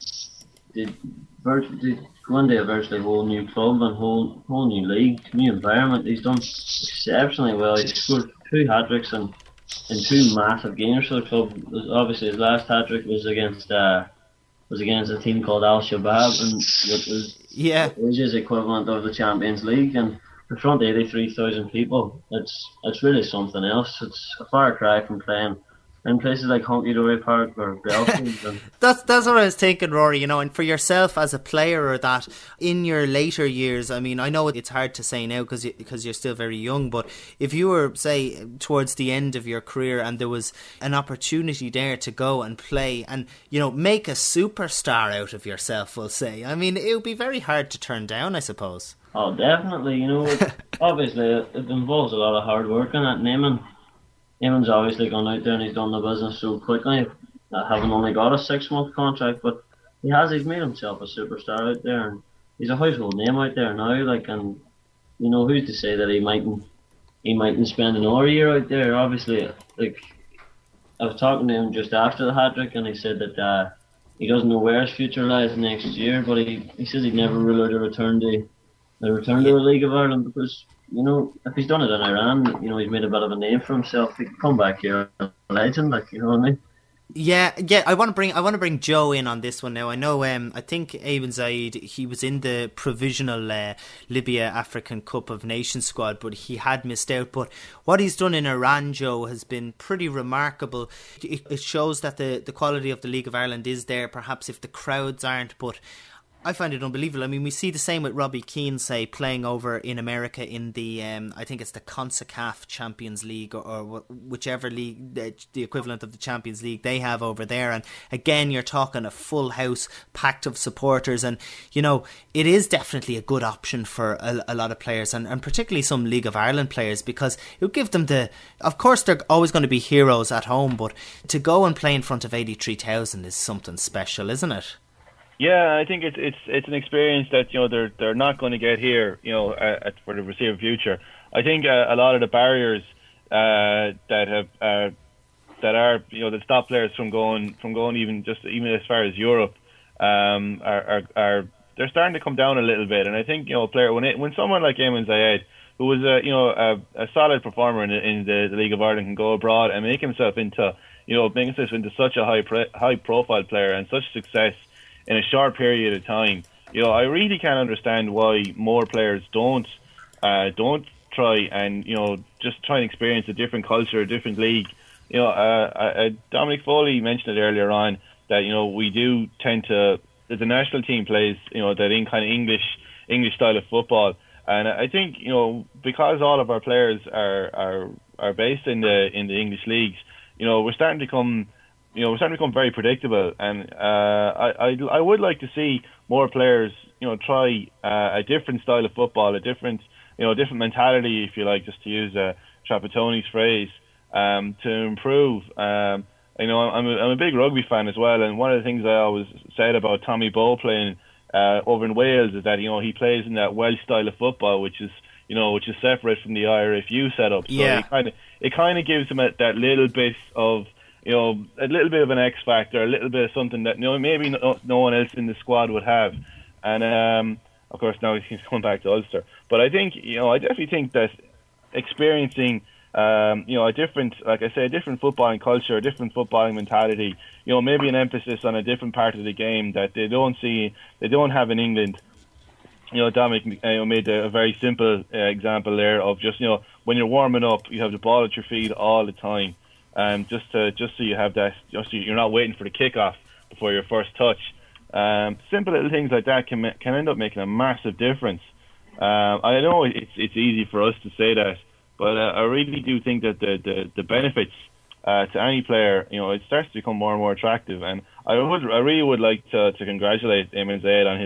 go into a virtually whole new club and whole new league, new environment, he's done exceptionally well. He scored 2 hat-tricks and in 2 massive games for the club. Obviously, his last hat-trick was against a team called Al Shabaab, and it was his equivalent of the Champions League, and in front of 83,000 people. It's really something else. It's a far cry from playing in places like Hunky Dory Park or Belfast. That's what I was thinking, Rory, you know. And for yourself as a player, or that in your later years, I mean, I know it's hard to say now because you're still very young, but if you were, say, towards the end of your career and there was an opportunity there to go and play and, you know, make a superstar out of yourself, we'll say, I mean, it would be very hard to turn down, I suppose. Oh, definitely. You know, obviously it involves a lot of hard work in it. And Eamon's obviously gone out there and he's done the business so quickly, having only got a 6-month contract, but he's made himself a superstar out there, and he's a household name out there now. Like, and you know, who's to say that he mightn't spend another year out there? Obviously, like, I was talking to him just after the hat-trick, and he said that he doesn't know where his future lies next year, but he says he'd never rule out a return to the League of Ireland, because, you know, if he's done it in Iran, you know, he's made a bit of a name for himself. He can come back here a legend, like, you know what I mean? Yeah. I want to bring Joe in on this one now. I know. I think Eamon Zaid, he was in the provisional Libya African Cup of Nations squad, but he had missed out. But what he's done in Iran, Joe, has been pretty remarkable. It shows that the quality of the League of Ireland is there. Perhaps if the crowds aren't, but I find it unbelievable. I mean, we see the same with Robbie Keane, say, playing over in America in the, I think it's the CONCACAF Champions League, or whichever league, the equivalent of the Champions League they have over there. And again, you're talking a full house packed of supporters. And, you know, it is definitely a good option for a lot of players, and particularly some League of Ireland players, because it would give them of course, they're always going to be heroes at home, but to go and play in front of 83,000 is something special, isn't it? Yeah, I think it's an experience that, you know, they're not going to get here, you know, for the foreseeable future. I think a lot of the barriers that stop players from going even as far as Europe are they're starting to come down a little bit. And I think, you know, when someone like Eamon Zayed, who was a solid performer in the League of Ireland, can go abroad and make himself into such a high profile player and such success in a short period of time, you know, I really can't understand why more players don't try and, you know, just try and experience a different culture, a different league. You know, Dominic Foley mentioned it earlier on that, you know, we do tend to, the national team plays, you know, that in kind of English style of football, and I think, you know, because all of our players are based in the English leagues, you know, we're starting to become very predictable, and I would like to see more players, you know, try a different style of football, a different mentality, if you like, just to use Trapattoni's phrase, to improve. You know, I'm a big rugby fan as well, and one of the things I always said about Tommy Bowe playing over in Wales is that, you know, he plays in that Welsh style of football, which is separate from the IRFU setup. So yeah, it kind of gives him that little bit of, you know, a little bit of an X factor, a little bit of something that, you know, maybe no one else in the squad would have. And of course now he's going back to Ulster. But I think, you know, I definitely think that experiencing, you know, a different footballing culture, a different footballing mentality, you know, maybe an emphasis on a different part of the game that they don't have in England. You know, Dominic made a very simple example there of just, you know, when you're warming up, you have the ball at your feet all the time. Just so you have that, just so you're not waiting for the kickoff before your first touch. Simple little things like that can end up making a massive difference. I know it's easy for us to say that, but I really do think that the benefits to any player, you know, it starts to become more and more attractive. And I really would like to congratulate Eamon Zayed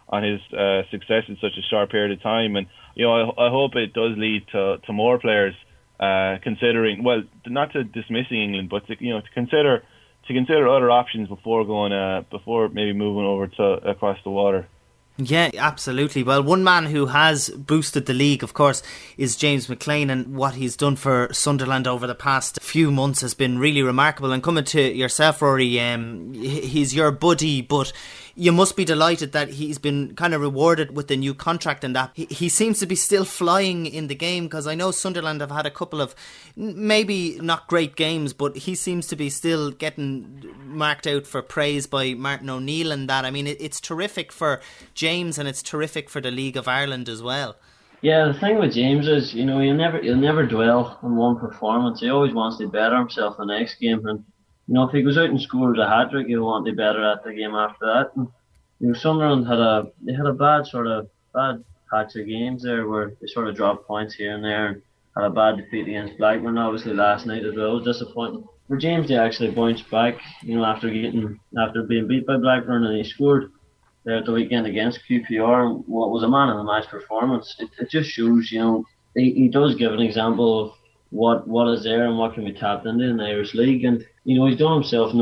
on his success in such a short period of time. And I hope it does lead to more players considering, well, not to dismissing England, but to consider other options before maybe moving over to across the water. Yeah, absolutely. Well, one man who has boosted the league, of course, is James McLean, and what he's done for Sunderland over the past few months has been really remarkable. And coming to yourself, Rory, he's your buddy, but you must be delighted that he's been kind of rewarded with the new contract, and that he seems to be still flying in the game, because I know Sunderland have had a couple of maybe not great games, but he seems to be still getting marked out for praise by Martin O'Neill and that. I mean, it's terrific for James, and it's terrific for the League of Ireland as well. Yeah, the thing with James is, he'll never dwell on one performance. He always wants to better himself the next game, and if he goes out and scores a hat-trick, he'll want to be better at the game after that. And Sunderland had a bad patch of games there where they sort of dropped points here and there, and had a bad defeat against Blackburn obviously last night as well. It was disappointing. For James to actually bounce back, after being beat by Blackburn, and he scored there at the weekend against QPR, what was a man of the match performance. It just shows, he does give an example of what is there and what can be tapped into in the Irish League. And he's done himself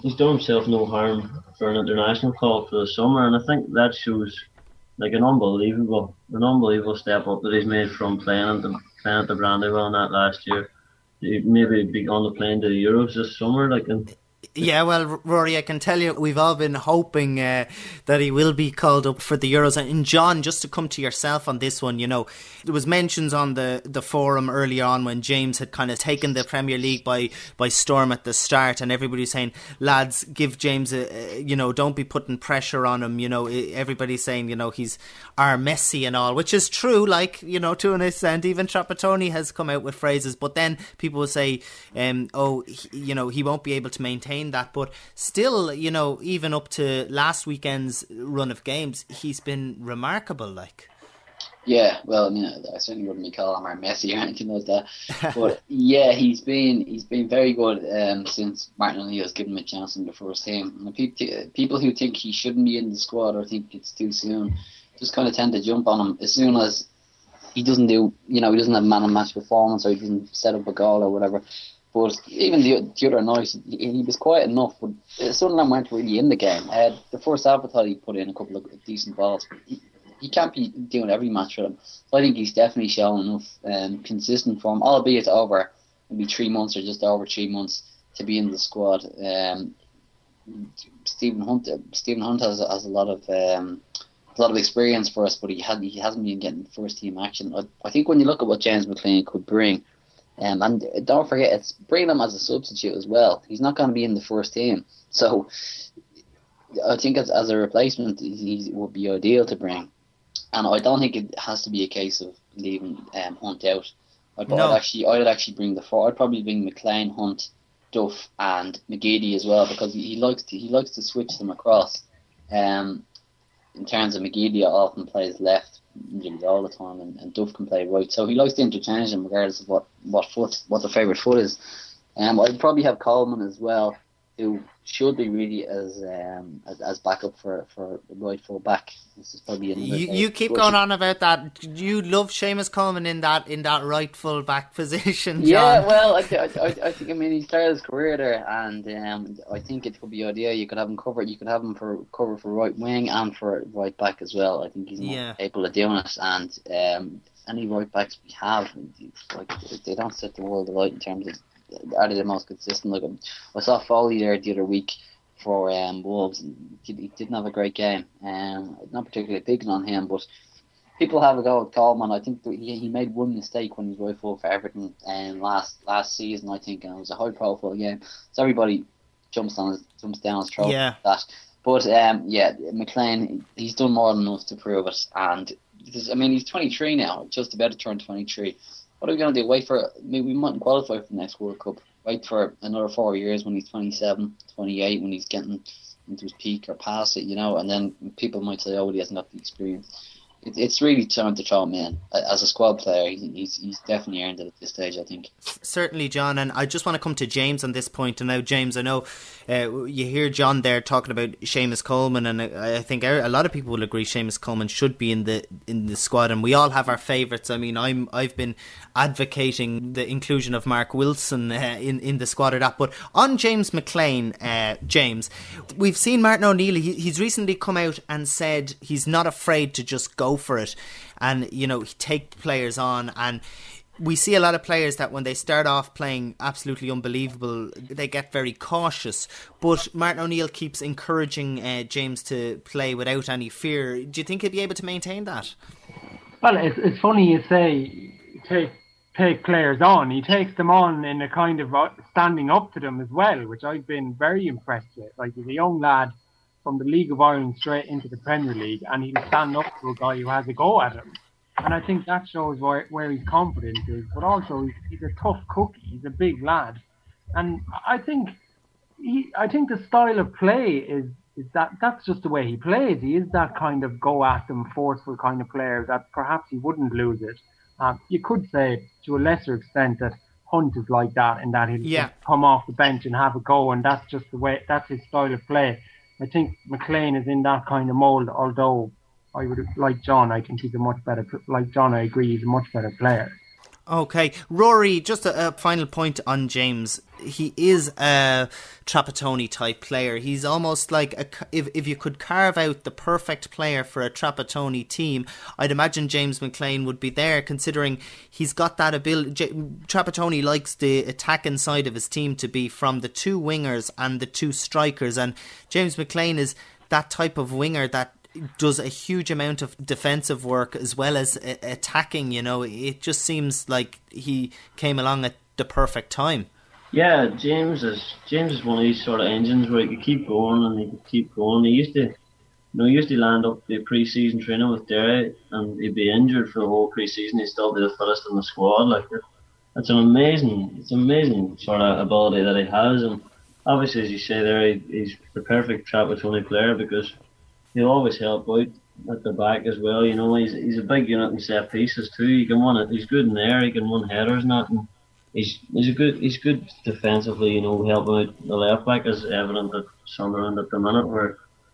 no harm for an international call for the summer, and I think that shows like an unbelievable step up that he's made from playing at the Brandywell and that last year. He maybe be on the plane to the Euros this summer, Yeah, well, Rory, I can tell you we've all been hoping that he will be called up for the Euros. And John, just to come to yourself on this one, there was mentions on the forum earlier on when James had kind of taken the Premier League by storm at the start, and everybody was saying, lads, give James don't be putting pressure on him. Everybody's saying, he's our Messi and all, which is true, to an extent. Even Trapattoni has come out with phrases, but then people will say, he won't be able to maintain that, but still, even up to last weekend's run of games, he's been remarkable. Yeah, well, I mean, I certainly wouldn't be calling him our Messi or anything like that, but yeah, he's been very good since Martin O'Neill's given him a chance in the first team. And people who think he shouldn't be in the squad or think it's too soon just kind of tend to jump on him as soon as he doesn't have a man of match performance, or he doesn't set up a goal or whatever. But even the other night, he was quiet enough, but Sunderland weren't really in the game. The first half, I thought he put in a couple of decent balls. He can't be doing every match for them. So I think he's definitely shown enough consistent form, albeit over maybe 3 months or just over 3 months to be in the squad. Stephen Hunt has a lot of experience for us, but he hasn't been getting first team action. I think when you look at what James McLean could bring, and don't forget, it's bringing him as a substitute as well. He's not going to be in the first team, so I think as a replacement, he would be ideal to bring. And I don't think it has to be a case of leaving Hunt out. I'd actually bring the four. I'd probably bring McLean, Hunt, Duff, and McGeady as well, because he likes to switch them across. In terms of McGeady, often plays left all the time, and Duff can play right. So he likes to interchange them regardless of what the favourite foot is. I'd probably have Coleman as well, who should be really as backup for right full back. This is probably you keep going on about that. You love Seamus Coleman in that right full back position, John. Yeah, well, I think he started his career there, and I think it could be ideal. You could have him covered. You could have him cover for right wing and for right back as well. I think he's more able of doing it. And any right backs we have, they don't set the world alight in terms of are they the most consistent. I saw Foley there the other week for Wolves. He didn't have a great game. Not particularly big on him, but people have a go at Coleman. I think that he made one mistake when he was right full for Everton last season, I think, and it was a high profile game. So everybody jumps down his throat. Yeah. That. But McLean, he's done more than enough to prove it. And he's 23 now, just about to turn 23. What are we going to do? Wait for... we mightn't qualify for the next World Cup. Wait for another 4 years when he's 27, 28, when he's getting into his peak or past it, and then people might say, he hasn't got the experience. it's really time to throw him in. As a squad player, he's definitely earned it at this stage, I think. Certainly, John, and I just want to come to James on this point. And now, James, I know you hear John there talking about Seamus Coleman, and I think a lot of people will agree Seamus Coleman should be in the squad, and we all have our favourites. I mean, I've been advocating the inclusion of Mark Wilson in the squad or that. But on James McLean, James, we've seen Martin O'Neill. He's recently come out and said he's not afraid to just go for it, and take players on. And we see a lot of players that when they start off playing absolutely unbelievable, they get very cautious. But Martin O'Neill keeps encouraging James to play without any fear. Do you think he'll be able to maintain that? Well, it's funny you say take players on. He takes them on in a kind of standing up to them as well, which I've been very impressed with. Like, he's a young lad from the League of Ireland straight into the Premier League, and he'll stand up to a guy who has a go at him. And I think that shows where his confidence is. But also, he's a tough cookie. He's a big lad. And I think the style of play is that's just the way he plays. He is that kind of go-at-them, forceful kind of player that perhaps he wouldn't lose it. You could say, to a lesser extent, that Hunt is like that, in that he'll come off the bench and have a go, and that's just the way, that's his style of play. I think McLean is in that kind of mould, although I would, like John, I think he's a much better, like John, I agree, he's a much better player. Okay, Rory, just a final point on James. He is a Trapattoni type player. He's almost like if you could carve out the perfect player for a Trapattoni team, I'd imagine James McLean would be there, considering he's got that ability. Trapattoni likes the attacking side of his team to be from the two wingers and the two strikers, and James McLean is that type of winger that does a huge amount of defensive work as well as attacking. It just seems like he came along at the perfect time. Yeah, James is one of these sort of engines where he could keep going and he could keep going. He used to land up the pre-season training with Derry, and he'd be injured for the whole pre-season. He'd still be the fittest in the squad. Like, it's an amazing sort of ability that he has. And obviously, as you say there, he's the perfect Trapattoni player because he'll always help out at the back as well. He's a big unit in set pieces too. He can win it. He's good in there. He can win headers and that. And he's good defensively. Helping out the left back is evident at Sunderland at the minute, where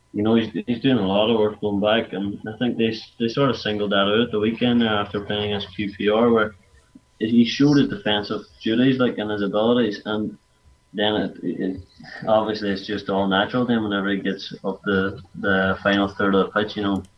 he's doing a lot of work going back. And I think they sort of singled that out at the weekend there after playing against QPR, where he showed his defensive duties and his abilities, and then it obviously it's just all natural to him whenever he gets up the final third of the pitch.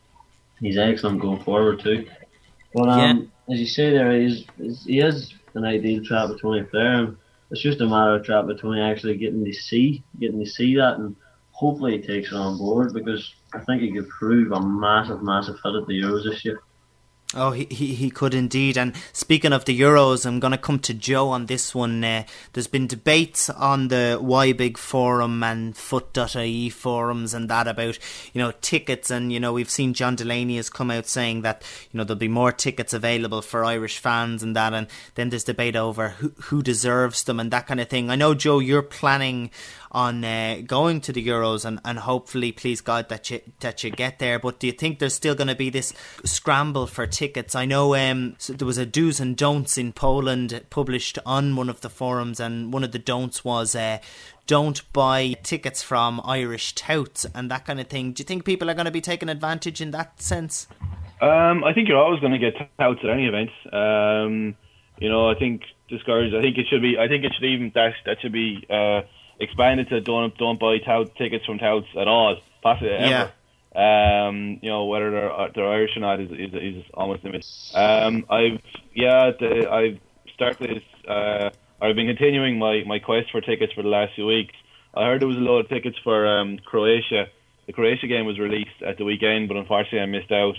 He's excellent going forward too. But as you say there, he is an ideal Trapattoni player, and it's just a matter of Trapattoni actually getting to see that, and hopefully he takes it on board, because I think he could prove a massive fit at the Euros this year. Oh, he could indeed. And speaking of the Euros, I'm going to come to Joe on this one. There's been debates on the Why Big forum and foot.ie forums and that about, tickets. And, we've seen John Delaney has come out saying that, there'll be more tickets available for Irish fans and that. And then there's debate over who deserves them and that kind of thing. I know, Joe, you're planning on going to the Euros and hopefully, please God, that you get there. But do you think there's still going to be this scramble for tickets? I know so there was a do's and don'ts in Poland published on one of the forums, and one of the don'ts was don't buy tickets from Irish touts and that kind of thing. Do you think people are going to be taking advantage in that sense? I think you're always going to get touts at any event. I think discouraged. I think it should be. I think it should even that should be expanded to don't buy tickets from touts at all, possibly ever. Whether they're Irish or not is almost limited. I've started. I've been continuing my quest for tickets for the last few weeks. I heard there was a lot of tickets for Croatia. The Croatia game was released at the weekend, but unfortunately I missed out.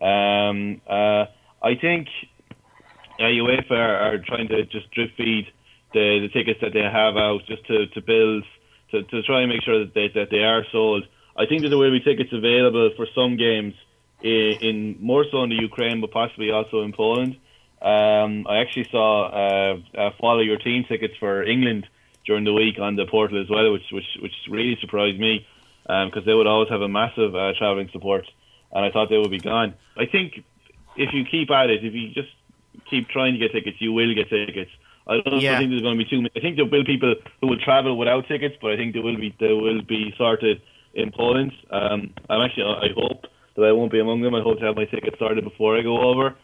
I think UEFA are trying to just drip feed the tickets that they have out just to build to try and make sure that they are sold. I think that there will be tickets available for some games in more so in the Ukraine, but possibly also in Poland. I actually saw follow your team tickets for England during the week on the portal as well, which really surprised me, because they would always have a massive travelling support. and I thought they would be gone. I think if you keep at it, if you just keep trying to get tickets, you will get tickets. I don't think there's going to be too many. I think there will be people who will travel without tickets, but I think there will be sorted in Poland. I hope that I won't be among them. I hope to have my tickets sorted before I go over.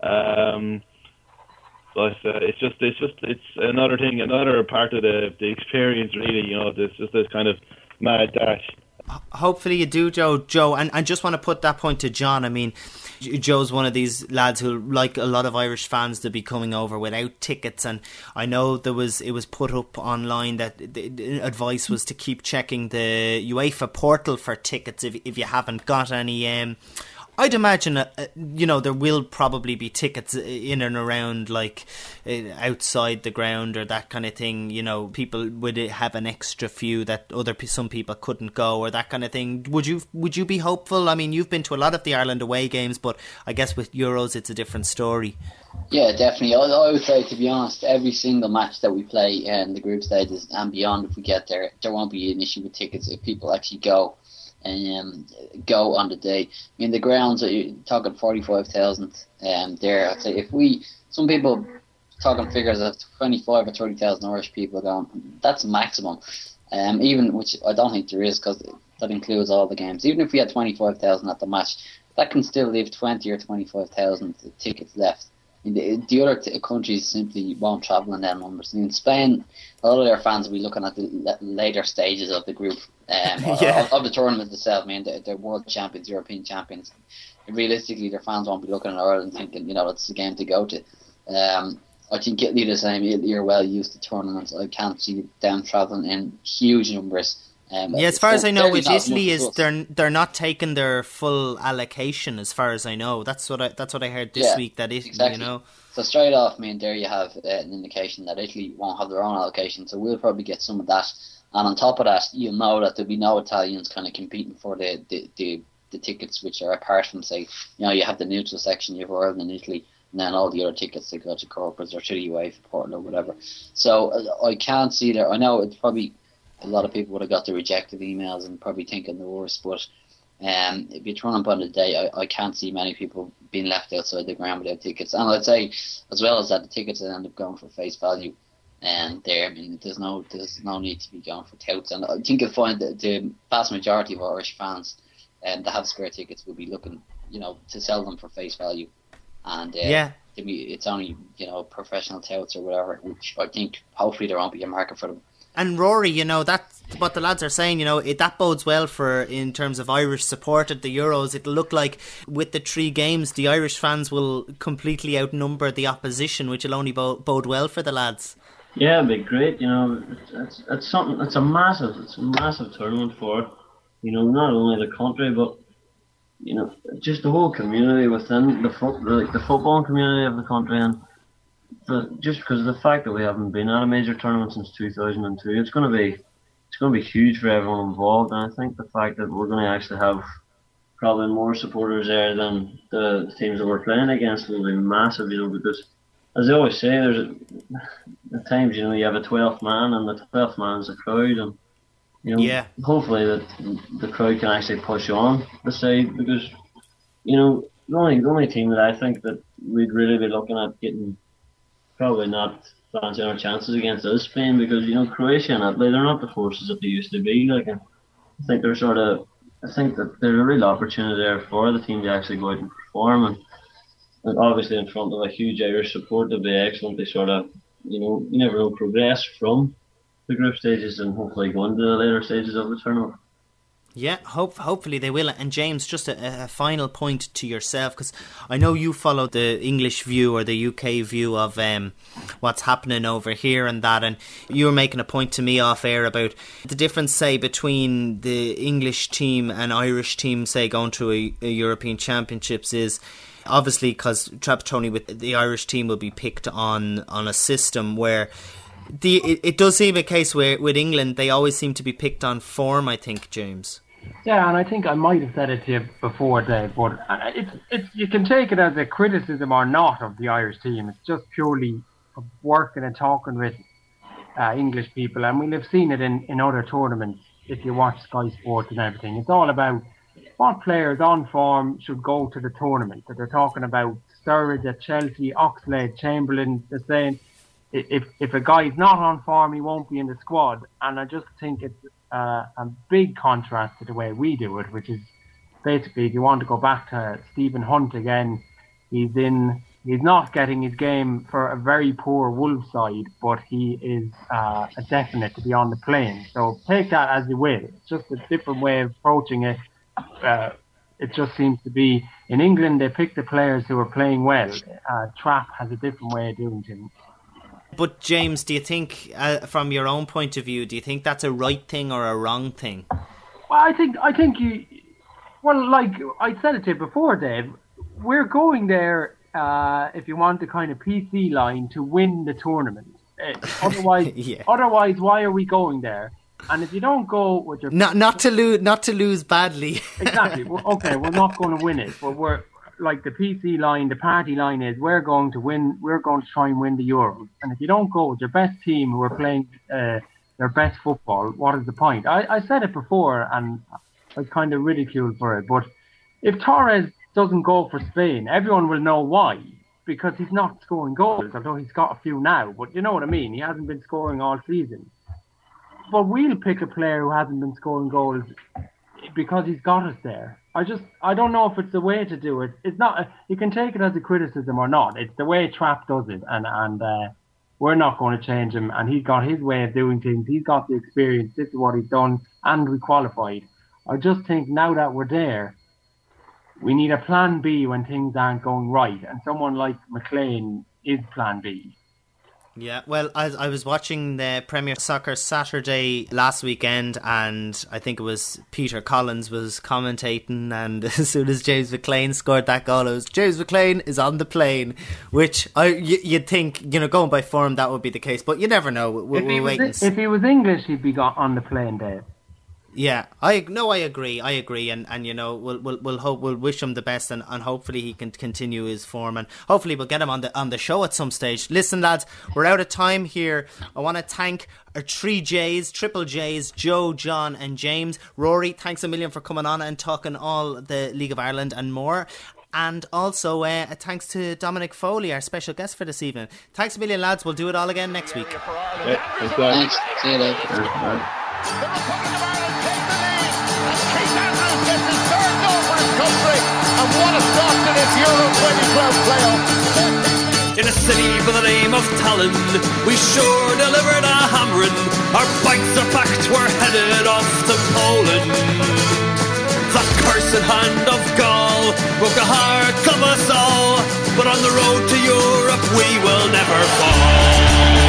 But it's another thing, another part of the experience, really. There's just this kind of mad dash. Hopefully you do, Joe. And I just want to put that point to John. I mean, Joe's one of these lads who, like a lot of Irish fans, to be coming over without tickets, and I know it was put up online that the advice was to keep checking the UEFA portal for tickets if you haven't got any. I'd imagine, there will probably be tickets in and around, like outside the ground or that kind of thing. People would have an extra few that some people couldn't go or that kind of thing. Would you be hopeful? I mean, you've been to a lot of the Ireland away games, but I guess with Euros it's a different story. Yeah, definitely. I would say, to be honest, every single match that we play in the group stages and beyond, if we get there won't be an issue with tickets if people actually go. And go on the day. I mean, the grounds, you're talking 45,000 there. I'd say some people talking figures of 25 or 30,000 Irish people going, that's maximum. Even, which I don't think there is, because that includes all the games. Even if we had 25,000 at the match, that can still leave 20 or 25,000 tickets left. The other countries simply won't travel in their numbers. In Spain, a lot of their fans will be looking at the later stages of the group of the tournament itself. I mean, they're world champions, European champions. Realistically, their fans won't be looking at Ireland thinking, it's the game to go to. I think Italy the same. You're well used to tournaments. I can't see them travelling in huge numbers. As far as I know, with Italy is they're not taking their full allocation. As far as I know, that's what I heard this week. That is, exactly. So straight off, there you have an indication that Italy won't have their own allocation. So we'll probably get some of that, and on top of that, you'll know that there'll be no Italians kind of competing for the tickets, which are apart from, say, you have the neutral section, you have Ireland and Italy, and then all the other tickets that go to corporates or to the UEFA portal or whatever. So I can't see there. I know it's probably. A lot of people would have got the rejected emails and probably thinking the worst, but if you turn up on the day, I can't see many people being left outside the ground without tickets. And I'd say, as well as that, the tickets will end up going for face value. And there, I mean, there's no need to be going for touts. And I think you'll find that the vast majority of Irish fans that have spare tickets will be looking, to sell them for face value. And it's only, professional touts or whatever, which I think hopefully there won't be a market for them. And Rory, that's what the lads are saying, that bodes well for, in terms of Irish support at the Euros. It'll look like with the 3 games, the Irish fans will completely outnumber the opposition, which will only bode well for the lads. Yeah, it'd be great, it's something, it's a massive tournament for, not only the country, but, just the whole community within the football community of the country. And just because of the fact that we haven't been at a major tournament since 2002, it's going to be huge for everyone involved. And I think the fact that we're going to actually have probably more supporters there than the teams that we're playing against will be massive. Because as they always say, there's at times you have a 12th man, and the 12th man is a crowd, and hopefully that the crowd can actually push on the side, because the only team that I think that we'd really be looking at getting. Probably not fancying our chances against is Spain, because Croatia and Italy, they're not the forces that they used to be. I think there's a real opportunity there for the team to actually go out and perform, and obviously in front of a huge Irish support, they'll be excellent. They you never know, progress from the group stages and hopefully go into the later stages of the tournament. Yeah, hopefully they will. And James, just a final point to yourself, because I know you follow the English view or the UK view of what's happening over here and that, and you were making a point to me off air about the difference, say, between the English team and Irish team, say, going to a European Championships is obviously because Trapattoni with the Irish team will be picked on a system where it does seem a case where with England they always seem to be picked on form, I think, James. Yeah, and I think I might have said it to you before, Dave, but it's you can take it as a criticism or not of the Irish team. It's just purely working and talking with English people, and we'll have seen it in other tournaments if you watch Sky Sports and everything. It's all about what players on form should go to the tournament. So they're talking about Sturridge at Chelsea, Oxlade, Chamberlain. They're saying if a guy's not on form, he won't be in the squad. And I just think it's a big contrast to the way we do it, which is basically, if you want to go back to Stephen Hunt again, he's not getting his game for a very poor Wolves side, but he is a definite to be on the plane. So take that as you will. It's just a different way of approaching it. It just seems to be, in England, they pick the players who are playing well. Trapp has a different way of doing things. But James, do you think, from your own point of view, do you think that's a right thing or a wrong thing? Well, I think you... Well, like I said it to you before, Dave, we're going there, if you want the kind of PC line, to win the tournament. Otherwise, yeah. Otherwise, why are we going there? And if you don't go with your... Not to lose badly. Exactly. Okay, we're not going to win it, but we're... Like the PC line, the party line is, we're going to win, we're going to try and win the Euros. And if you don't go with your best team who are playing their best football, what is the point? I said it before and I was kind of ridiculed for it, but if Torres doesn't go for Spain, everyone will know why. Because he's not scoring goals, although he's got a few now. But you know what I mean? He hasn't been scoring all season. But we'll pick a player who hasn't been scoring goals because he's got us there. I don't know if it's the way to do it. It's not. You can take it as a criticism or not. It's the way Trapp does it, and we're not going to change him. And he's got his way of doing things. He's got the experience. This is what he's done, and we qualified. I just think now that we're there, we need a plan B when things aren't going right, and someone like McLean is plan B. Yeah, well, I was watching the Premier Soccer Saturday last weekend, and I think it was Peter Collins was commentating, and as soon as James McLean scored that goal, it was James McLean is on the plane, which you'd think, going by form, that would be the case, but you never know. We'll wait and see. If he was English, he'd be on the plane, Dave. Yeah, I agree, and we'll wish him the best, and hopefully he can continue his form, and hopefully we'll get him on the show at some stage. Listen, lads, we're out of time here. I want to thank our triple J's, Joe, John, and James. Rory, thanks a million for coming on and talking all the League of Ireland and more. And also thanks to Dominic Foley, our special guest for this evening. Thanks a million, lads. We'll do it all again next week. Yeah, thanks. See you later. The Republic of Ireland take the lead as Keith Andrews gets his third goal for his country, and what a start to this Euro 2012 playoff. In a city by the name of Tallinn, we sure delivered a hammering. Our bikes are packed, we're headed off to Poland. The cursed hand of Gaul broke the heart of us all, but on the road to Europe we will never fall.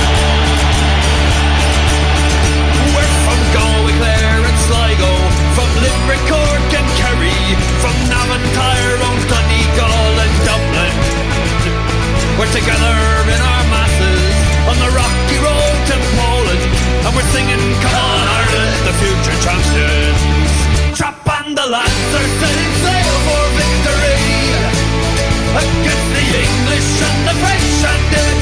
Galway, Clare and Sligo, from Limerick, Cork and Kerry, from Navan, Tyrone, Donegal and Dublin. We're together in our masses on the rocky road to Poland, and we're singing, come on Ireland, the future champions. Trapp and the lads are setting sail for victory against the English and the French and the